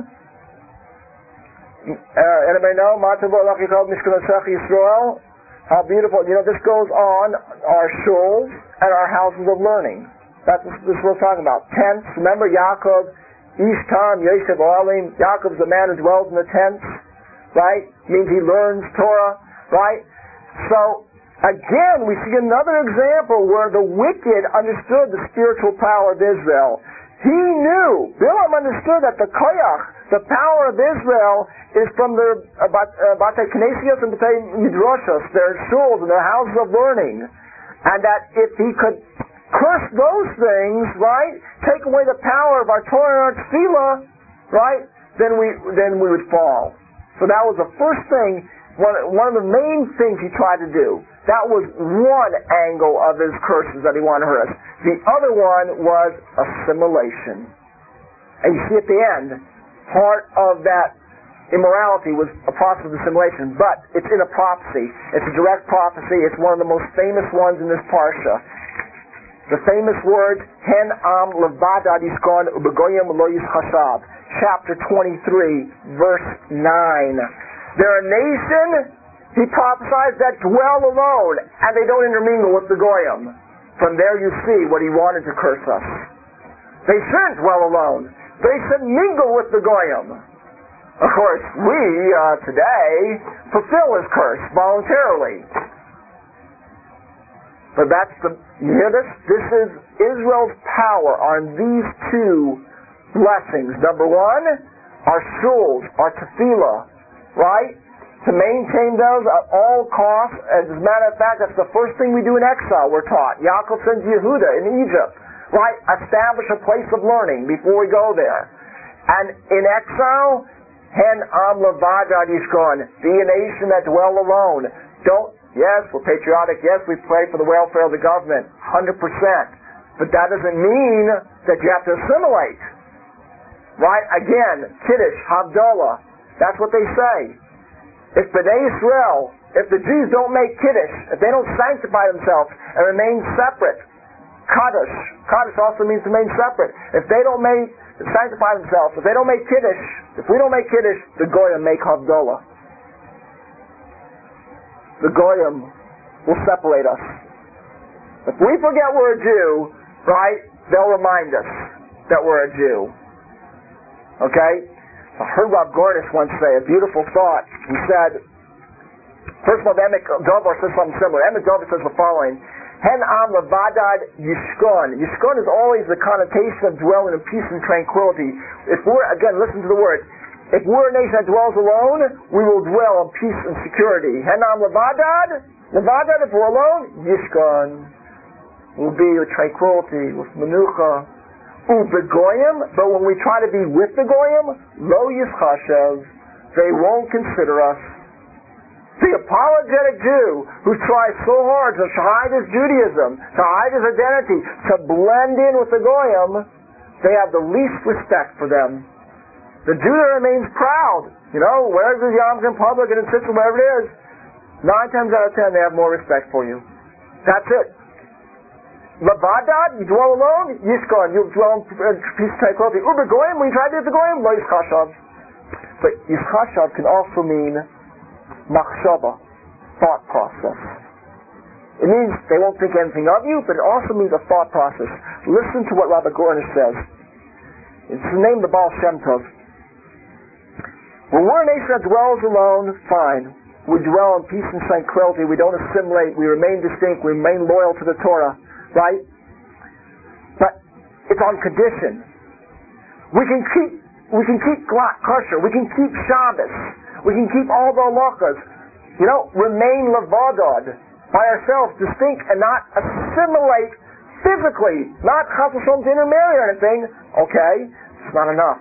Uh, anybody know? Ma Tovu Oalecha Yisrael. How beautiful. You know, this goes on our shuls and our houses of learning. That's what this is what we're talking about. Tents. Remember Yaakov, Ishtam, Yosef, Olim. Yaakov's the man who dwells in the tents, right? Means he learns Torah, right? So, again, we see another example where the wicked understood the spiritual power of Israel. He knew, Bilam understood that the koyach, the power of Israel, is from their Batei Knesios and Batei Midrashos, their shuls and their houses of learning. And that if he could curse those things, right, take away the power of our Torah and our Tefillah, right, then we then we would fall. So that was the first thing, one, one of the main things he tried to do. That was one angle of his curses that he wanted to hurt us. The other one was assimilation. And you see at the end, part of that immorality was a process of assimilation, but it's in a prophecy. It's a direct prophecy. It's one of the most famous ones in this parsha. The famous words, Hen am levadad yishkon ubegoyim lo yischashav, chapter twenty-three, verse nine. They're a nation, he prophesies, that dwell alone, and they don't intermingle with the goyim. From there you see what he wanted to curse us. They shouldn't dwell alone. They should mingle with the goyim. Of course, we, uh, today, fulfill his curse voluntarily. But that's the, you hear this? This is Israel's power on these two blessings. Number one, our shuls, our tefillah, right? To maintain those at all costs. As a matter of fact, that's the first thing we do in exile, we're taught. Yaakov sends Yehuda in Egypt, right? Establish a place of learning before we go there. And in exile, Hen am levadad yishkon, be a nation that dwell alone. Don't, yes, we're patriotic, yes, we pray for the welfare of the government, one hundred percent. But that doesn't mean that you have to assimilate. Right? Again, Kiddush, Havdalah, that's what they say. If B'nai Israel, if the Jews don't make Kiddush, if they don't sanctify themselves and remain separate, Kaddish, Kaddish also means to remain separate. If they don't make, sanctify themselves, if they don't make Kiddush, if we don't make Kiddush, the Goyim make Havdalah. The Goyim will separate us. If we forget we're a Jew, right, they'll remind us that we're a Jew. Okay? I heard Rob Gornish once say a beautiful thought. He said, first of all, Emek Dover says something similar. Emek Dover says the following, Hen am levadad yishkon. Yishkon is always the connotation of dwelling in peace and tranquility. If we're, again, listen to the word, if we're a nation that dwells alone, we will dwell in peace and security. Hen am levadad, levadad, if we're alone, yishkon. We'll be with tranquility, with menucha. Ubegoyim, but when we try to be with the goyim, lo yischashav, they won't consider us. The apologetic Jew who tries so hard to hide his Judaism, to hide his identity, to blend in with the goyim, they have the least respect for them. The Jew that remains proud, you know, wears his yarmulke in public and insists on whatever it is, nine times out of ten they have more respect for you. That's it. Levadad, you dwell alone, Yishkon, you dwell in peace and tranquility. Uber Goyim, when you try to do the Goyim, lo Yischashav. But Yischashav can also mean machshava, thought process. It means they won't think anything of you, but it also means a thought process. Listen to what Rabbi Gornish says. It's the name of the Baal Shem Tov. When we're a nation that dwells alone, fine. We dwell in peace and tranquility. We don't assimilate. We remain distinct. We remain loyal to the Torah. Right? But it's on condition. We can keep we can keep kosher, we can keep Shabbos, we can keep all the halachas. You know, remain levadad by ourselves, distinct, and not assimilate physically, not chas v'shalom to intermarry or anything. Okay, it's not enough.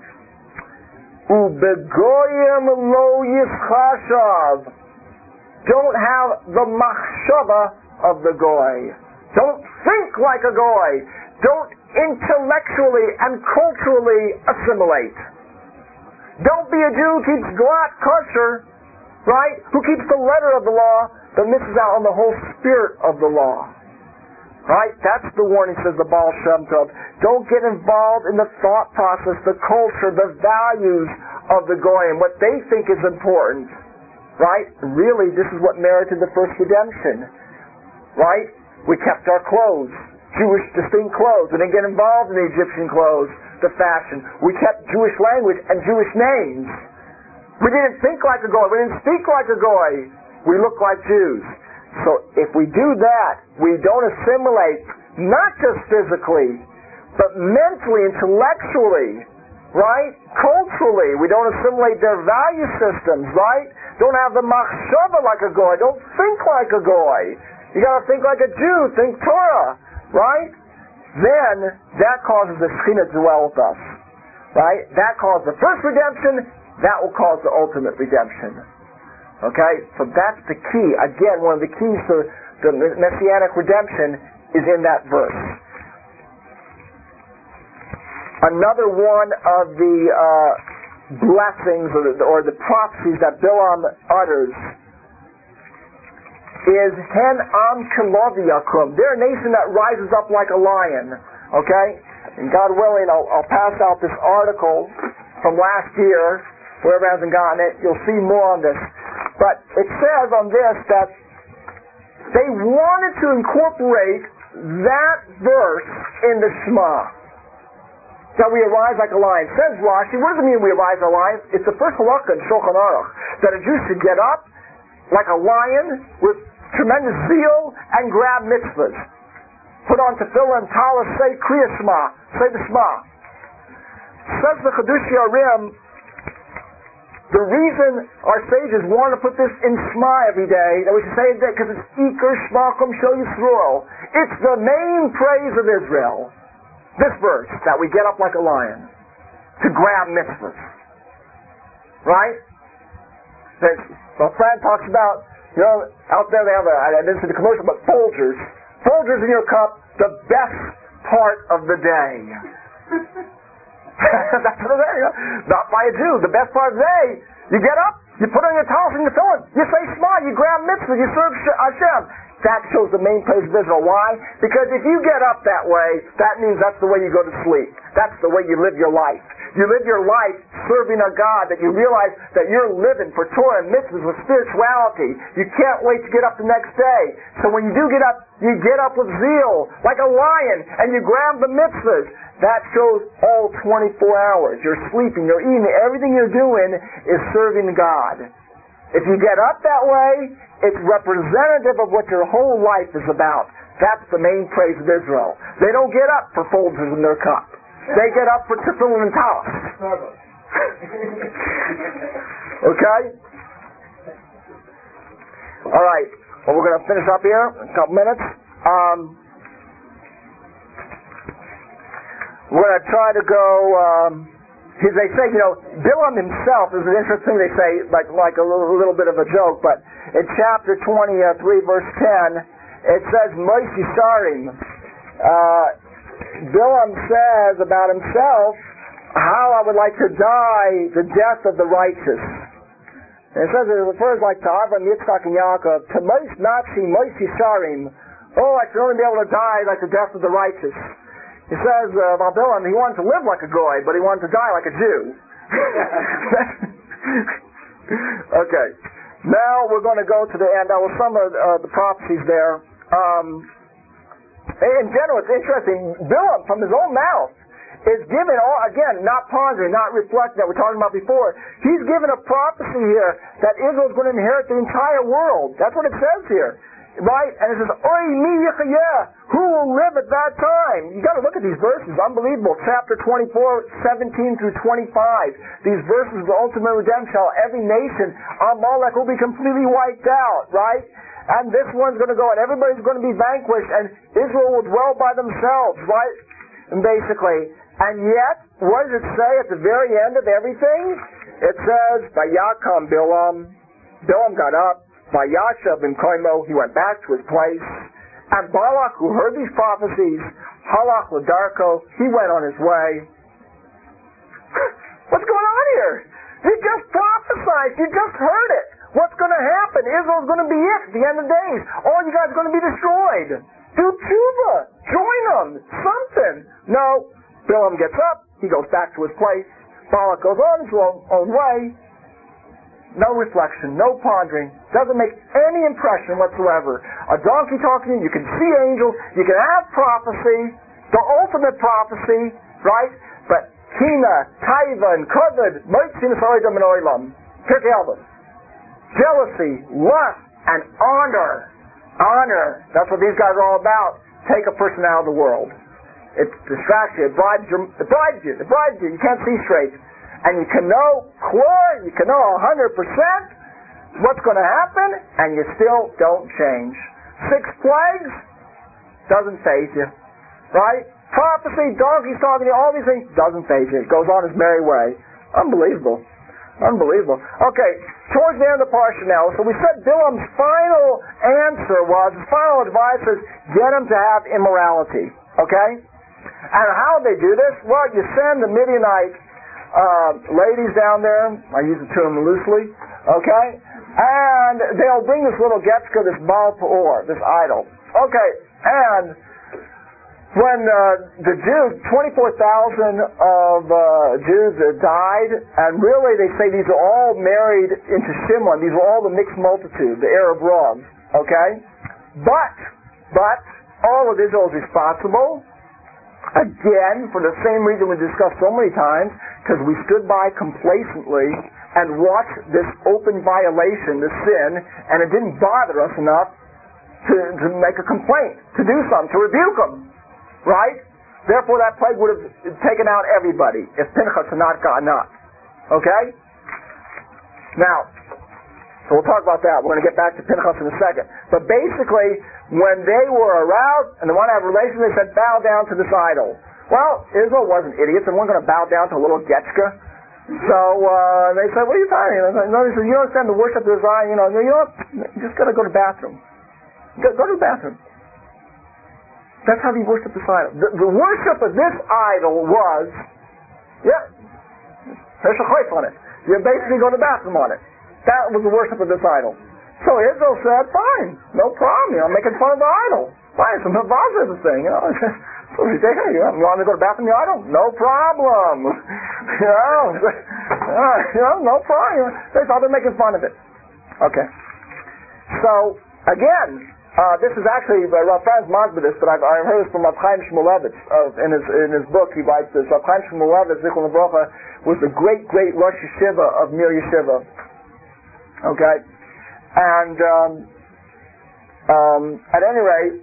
Ubegoyim lo yischashav. Don't have the machshava of the goy. Don't think like a goy. Don't intellectually and culturally assimilate. Don't be a Jew who keeps glatt kosher right? Who keeps the letter of the law but misses out on the whole spirit of the law. Right? That's the warning, says the Baal Shem Tov. Don't get involved in the thought process, the culture, the values of the Goyim, what they think is important. Right? Really, this is what merited the first redemption. Right? We kept our clothes, Jewish distinct clothes. We didn't get involved in the Egyptian clothes, the fashion. We kept Jewish language and Jewish names. We didn't think like a Goy. We didn't speak like a Goy. We look like Jews. So if we do that, we don't assimilate, not just physically, but mentally, intellectually, right? Culturally. We don't assimilate their value systems, right? Don't have the machshava like a Goy. Don't think like a Goy. You got to think like a Jew. Think Torah, right? Then that causes the Shekhinah to dwell with us, right? That caused the first redemption. That will cause the ultimate redemption. Okay? So that's the key. Again, one of the keys to the Messianic redemption is in that verse. Another one of the uh, blessings or the, or the prophecies that Bilam utters is Hen Am Kiloviakum. They're a nation that rises up like a lion. Okay? And God willing, I'll, I'll pass out this article from last year. Whoever hasn't gotten it, you'll see more on this. But it says on this that they wanted to incorporate that verse in the Shema. That we arise like a lion. Says Rashi, what does it mean we arise like a lion? It's the first halakha in Shulchan Aruch. That a Jew should get up like a lion with tremendous zeal and grab mitzvahs. Put on tefillah and talis, say Kriya Shema. Say the Shema. Says the Chedushei Arim, the reason our sages want to put this in Shema every day, that we should say it because it's Iker Shmakom Shel Yisrael. It's the main praise of Israel. This verse, that we get up like a lion to grab mitzvahs. Right? There's, well, Fran talks about, you know, out there they have a, I didn't see the commercial, but Folgers. Folgers in your cup, the best part of the day. That's what it is, you know? Not by a Jew. The best part of the day, you get up, you put on your towels and you fill it. You say Shema, you grab mitzvah, you serve Hashem. That shows the main praise of Israel. Why? Because if you get up that way, that means that's the way you go to sleep. That's the way you live your life. You live your life serving a God that you realize that you're living for Torah and mitzvahs with spirituality. You can't wait to get up the next day. So when you do get up, you get up with zeal, like a lion, and you grab the mitzvahs. That shows all twenty-four hours. You're sleeping, you're eating, everything you're doing is serving God. If you get up that way, it's representative of what your whole life is about. That's the main praise of Israel. They don't get up for Folgers in their cup. They get up for tefillin and talis. Okay? All right. Well, we're going to finish up here in a couple minutes. Um, we're going to try to go... Um, As they say, you know, Bilam himself is an interesting thing they say, like like a little, little bit of a joke, but in chapter twenty-three, verse ten, it says, Mois Yisharim. Uh, Bilam says about himself, how I would like to die the death of the righteous. And it says, it refers like to Avraham, Yitzchak, and Yaakov, to Mois Natsi, Mois Yisharim. Oh, I should only be able to die like the death of the righteous. He says uh, about Bilam, he wanted to live like a Goy, but he wanted to die like a Jew. Okay. Now we're going to go to the end. That was some of uh, the prophecies there. Um, in general, it's interesting. Bilam, from his own mouth, is given, all, again, not pondering, not reflecting, that we're talking about before. He's given a prophecy here that Israel is going to inherit the entire world. That's what it says here. Right? And it says, Oy mi yichayeh, who will live at that time? You got to look at these verses. Unbelievable. Chapter twenty-four, seventeen through twenty-five. These verses of the ultimate redemption, how every nation, Amalek, will be completely wiped out. Right? And this one's going to go, and everybody's going to be vanquished, and Israel will dwell by themselves. Right? And basically, and yet, what does it say at the very end of everything? It says, Vayakam Bilam. Bilam got up. Vayashav b'mkoimo, he went back to his place. And Balak, who heard these prophecies, halach l'darko, he went on his way. What's going on here? You just prophesied. You just heard it. What's going to happen? Israel's going to be it at the end of days. All you guys are going to be destroyed. Do tshuva. Join them. Something. No. Bilam gets up. He goes back to his place. Balak goes on his own, own way. No reflection. No pondering. Doesn't make any impression whatsoever. A donkey talking to you. You can see angels. You can have prophecy. The ultimate prophecy. Right? But Kina, Taiva, and Kavod, Moitzin Saridam and Oilam. Pirkei Avos. Jealousy, lust, and honor. Honor. That's what these guys are all about. Take a person out of the world. It distracts you. It bribes you. It bribes you. It bribes you. You can't see straight. And you can know clear, you can know one hundred percent what's going to happen, and you still don't change. Six plagues doesn't faze you. Right? Prophecy, donkeys talking to you, all these things, doesn't faze you. It goes on its merry way. Unbelievable. Unbelievable. Okay, towards the end of the parsha now, so we said Bilam's final answer was, his final advice is, get him to have immorality. Okay? And how do they do this? Well, you send the Midianite uh, ladies down there, I use the term loosely, okay? And they'll bring this little Getzka, this Baal Peor, this idol. Okay, and when uh, the Jews, twenty-four thousand of uh, Jews uh, died, and really they say these are all married into Shimon. These were all the mixed multitude, the Arab Rogs. Okay? But, but, all of Israel is responsible, again, for the same reason we discussed so many times, because we stood by complacently and watched this open violation, this sin, and it didn't bother us enough to, to make a complaint, to do something, to rebuke them. Right? Therefore, that plague would have taken out everybody if Pinchas had not gotten up. Okay? Now, so we'll talk about that. We're going to get back to Pinchas in a second. But basically, when they were aroused and they wanted to have relations, they said, bow down to this idol. Well, Israel wasn't idiots, and weren't going to bow down to a little Getzka. So uh, they said, what are you talking about? No, they said, you don't understand the worship of this idol. You know, you know, you just got to go to the bathroom. Go, go to the bathroom. That's how they worship this idol. The, the worship of this idol was, yeah, there's a chayf on it. You basically go to the bathroom on it. That was the worship of this idol. So Israel said, fine, no problem. You know, I'm making fun of the idol. Fine, it's a positive thing. You know, so you say, hey, you want me to go to the bathroom? The idol? No problem. You know, uh, you know, no problem. They thought they're making fun of it. Okay. So again. Uh, this is actually uh, Rav Franz Masbidis, but I've, I've heard this from Rav Chaim Shmulevitz of, in his in his book. He writes this. Rav Chaim Shmulevitz, Zichron Livrocha, was the great great Rosh Yeshiva of Mir Yeshiva. Okay, and um, um, at any rate,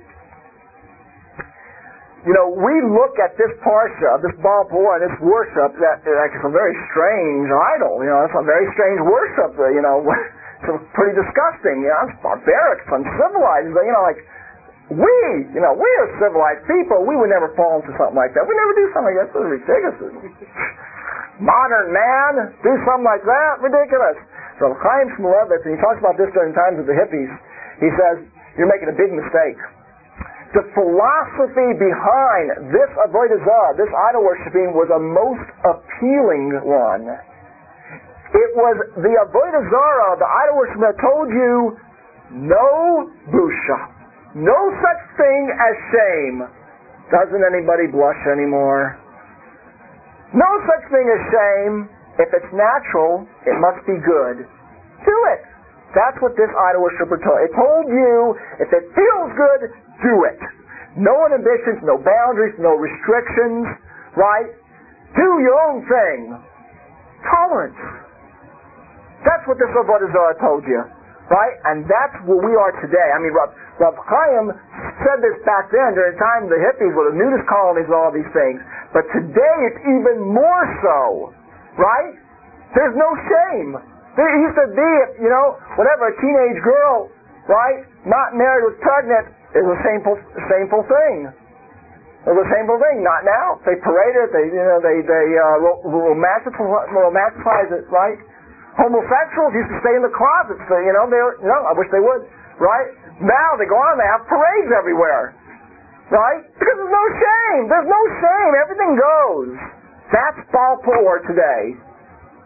you know, we look at this parsha, this Baal Peor, and this worship that like it's a very strange idol. You know, it's a very strange worship. Uh, you know. It's pretty disgusting, you know, it's barbaric, it's uncivilized, but, you know, like, we, you know, we are civilized people, we would never fall into something like that. We never do something like that, this is ridiculous. Modern man, do something like that, ridiculous. So Chaim Shmulevitz, and he talks about this during times of the hippies, he says, you're making a big mistake. The philosophy behind this avodah zarah, this idol worshiping, was a most appealing one. It was the avodah zarah, the idol worship that told you, no busha, no such thing as shame. Doesn't anybody blush anymore? No such thing as shame. If it's natural, it must be good. Do it. That's what this idol worshiper told. It told you, if it feels good, do it. No inhibitions, no boundaries, no restrictions, right? Do your own thing. Tolerance. That's what this avodah zarah told you, right? And that's where we are today. I mean, Rav, Rav Chaim said this back then during the time of the hippies with the nudist colonies and all these things. But today it's even more so, right? There's no shame. There used to be, you know, whatever, a teenage girl, right, not married, was pregnant, is a shameful, shameful thing. It was a shameful thing. Not now. They parade it. They, you know, they they uh, romanticize, romanticize it, right? Homosexuals used to stay in the closets. So, you know, they were, you know, I wish they would, right? Now they go on, they have parades everywhere, right? Because there's no shame. There's no shame. Everything goes. That's Baal Peor today.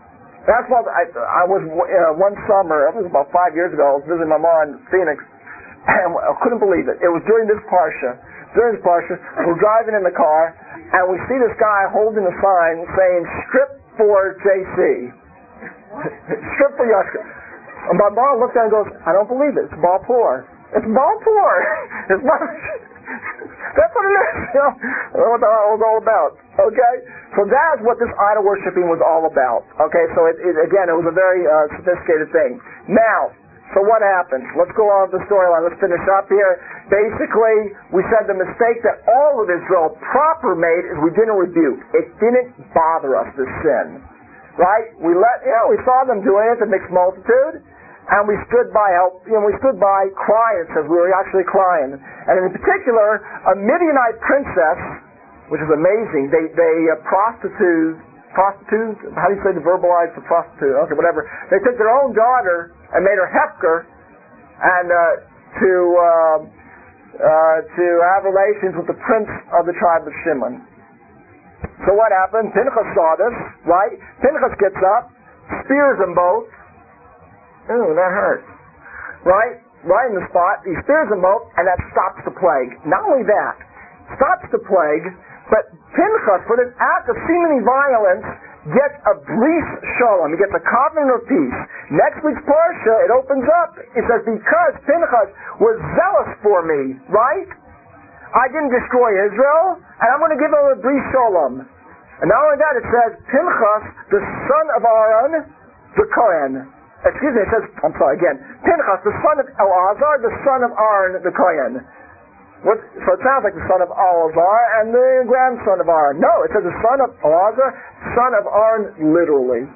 That's what I, I was uh, one summer, it was about five years ago, I was visiting my mom in Phoenix, and I couldn't believe it. It was during this Parsha. During this Parsha, we're driving in the car, and we see this guy holding a sign saying, strip for J C. Strip for Yashka. And my mom looked at it and goes, I don't believe it. It's Balpoor. It's Balpoor. It's not... That's what it is. You know, I don't know what the hell it was all about. Okay? So that's what this idol worshiping was all about. Okay? So it, it, again, it was a very uh, sophisticated thing. Now, so what happened? Let's go on with the storyline. Let's finish up here. Basically, we said the mistake that all of Israel proper made is we didn't rebuke. It didn't bother us, this sin. Right? We let, you know, we saw them doing it, the mixed multitude. And we stood by, help, you know, we stood by crying. It says we were actually crying. And in particular, a Midianite princess, which is amazing. They they uh, prostitute, prostitute. How do you say the verbalize the prostitute? Okay, whatever. They took their own daughter and made her Hepker, and uh, to uh, uh, to have relations with the prince of the tribe of Shimon. So what happened? Pinchas saw this, right? Pinchas gets up, spears them both. Ooh, that hurts. Right? Right in the spot. He spears them both, and that stops the plague. Not only that, stops the plague, but Pinchas, for this act of seeming violence, gets a brief shalom. He gets a covenant of peace. Next week's Parsha, it opens up. It says, because Pinchas was zealous for me, right? I didn't destroy Israel, and I'm going to give him a brief shalom. And not only that, it says, Pinchas, the son of Aaron, the Kohen. Excuse me, it says, I'm sorry, again, Pinchas, the son of Eleazar, the son of Aaron, the Kohen. What, so it sounds like the son of Eleazar and the grandson of Aaron. No, it says the son of Eleazar, son of Aaron, literally.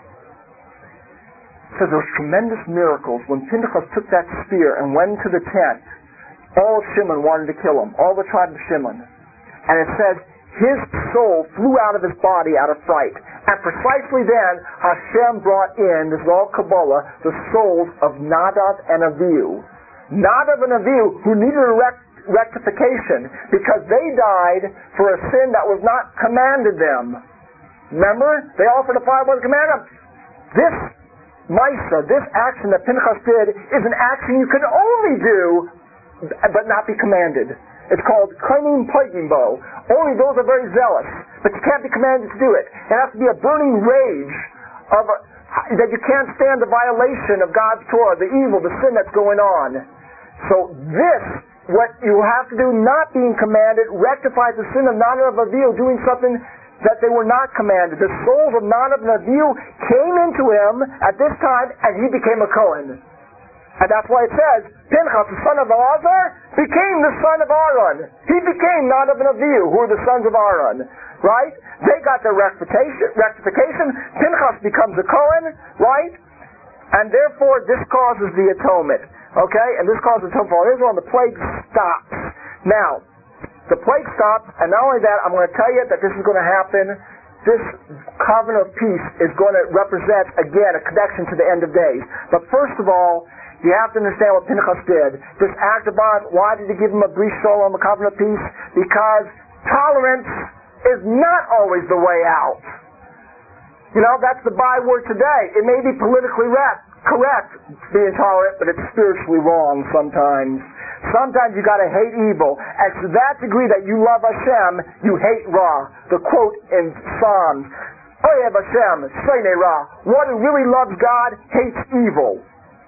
It says there was tremendous miracles. When Pinchas took that spear and went into the tent, all of Shimon wanted to kill him, all the tribe of Shimon. And it says, his soul flew out of his body out of fright. And precisely then, Hashem brought in, this is all Kabbalah, the souls of Nadav and Avihu. Nadav and Avihu, who needed a rect- rectification because they died for a sin that was not commanded them. Remember? They offered a fire wasn't commanded them. This Maisa, this action that Pinchas did, is an action you can only do but not be commanded. It's called Kainim Paigimbo. Only those are very zealous. But you can't be commanded to do it. It has to be a burning rage of a, that you can't stand the violation of God's Torah, the evil, the sin that's going on. So this, what you have to do, not being commanded, rectifies the sin of Nadav and Avihu, doing something that they were not commanded. The souls of Nadav and Avihu came into him at this time, and he became a Kohen. And that's why it says, Pinchas, the son of Eleazar, became the son of Aaron. He became Nadav and Avihu, who are the sons of Aaron. Right? They got their rectification. rectification. Pinchas becomes a Kohen, right? And therefore, this causes the atonement. Okay? And this causes atonement for all Israel, and the plague stops. Now, the plague stops, and not only that, I'm going to tell you that this is going to happen. This covenant of peace is going to represent, again, a connection to the end of days. But first of all, you have to understand what Pinchas did. This act of violence, why did he give him a brief shalom, a covenant of peace? Because tolerance is not always the way out. You know, that's the byword today. It may be politically correct, correct being tolerant, but it's spiritually wrong sometimes. Sometimes you got to hate evil. And to that degree that you love Hashem, you hate Ra. The quote in Psalms, Oyev Hashem, Seinei Ra. One who really loves God hates evil.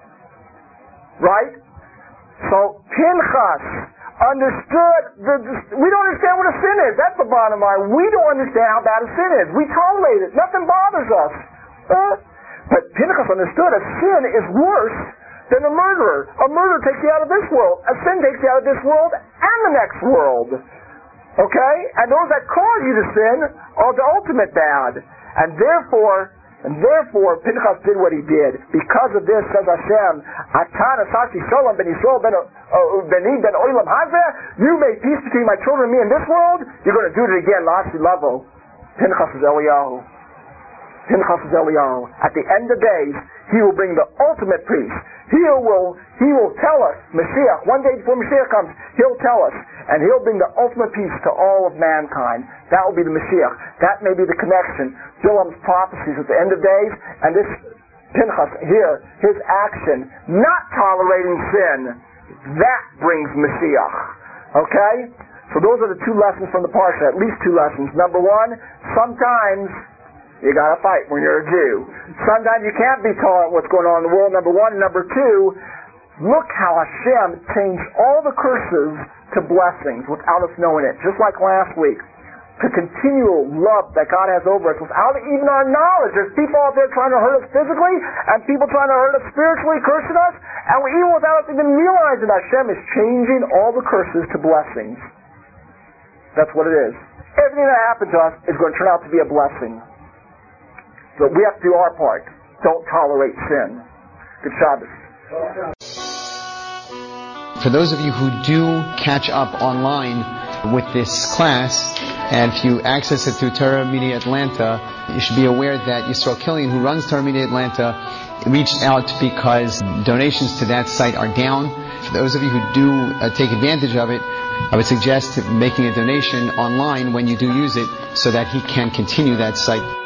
Right? So Pinchas understood, the, we don't understand what a sin is. That's the bottom line. We don't understand how bad a sin is. We tolerate it. Nothing bothers us. Uh, but Pinchas understood a sin is worse than a murderer. A murder takes you out of this world. A sin takes you out of this world and the next world. Okay? And those that cause you to sin are the ultimate bad. And therefore, And therefore, Pinchas did what he did. Because of this, says Hashem, Atan asasi shalom ben Yisrael ben beni ben oilam hazeh. You made peace between my children and me in this world. You're going to do it again, la'asi lavo. Pinchas is Eliyahu. Pinchas is Eliyahu. At the end of days, he will bring the ultimate peace. He will, he will tell us, Mashiach, one day before Mashiach comes, he'll tell us, and he'll bring the ultimate peace to all of mankind. That will be the Mashiach. That may be the connection. Bilam's prophecies at the end of days, and this Pinchas here, his action, not tolerating sin, that brings Mashiach. Okay? So those are the two lessons from the Parsha, at least two lessons. Number one, sometimes you gotta fight when you're a Jew. Sometimes you can't be tolerant of what's going on in the world, number one. And number two, look how Hashem changed all the curses to blessings without us knowing it. Just like last week. The continual love that God has over us without even our knowledge. There's people out there trying to hurt us physically and people trying to hurt us spiritually, cursing us, and we, even without us even realizing that Hashem is changing all the curses to blessings. That's what it is. Everything that happened to us is going to turn out to be a blessing. But we have to do our part. Don't tolerate sin. Good Shabbos. For those of you who do catch up online with this class, and if you access it through Torah Media Atlanta, you should be aware that Yisrael Killian, who runs Torah Media Atlanta, reached out because donations to that site are down. For those of you who do uh, take advantage of it, I would suggest making a donation online when you do use it so that he can continue that site.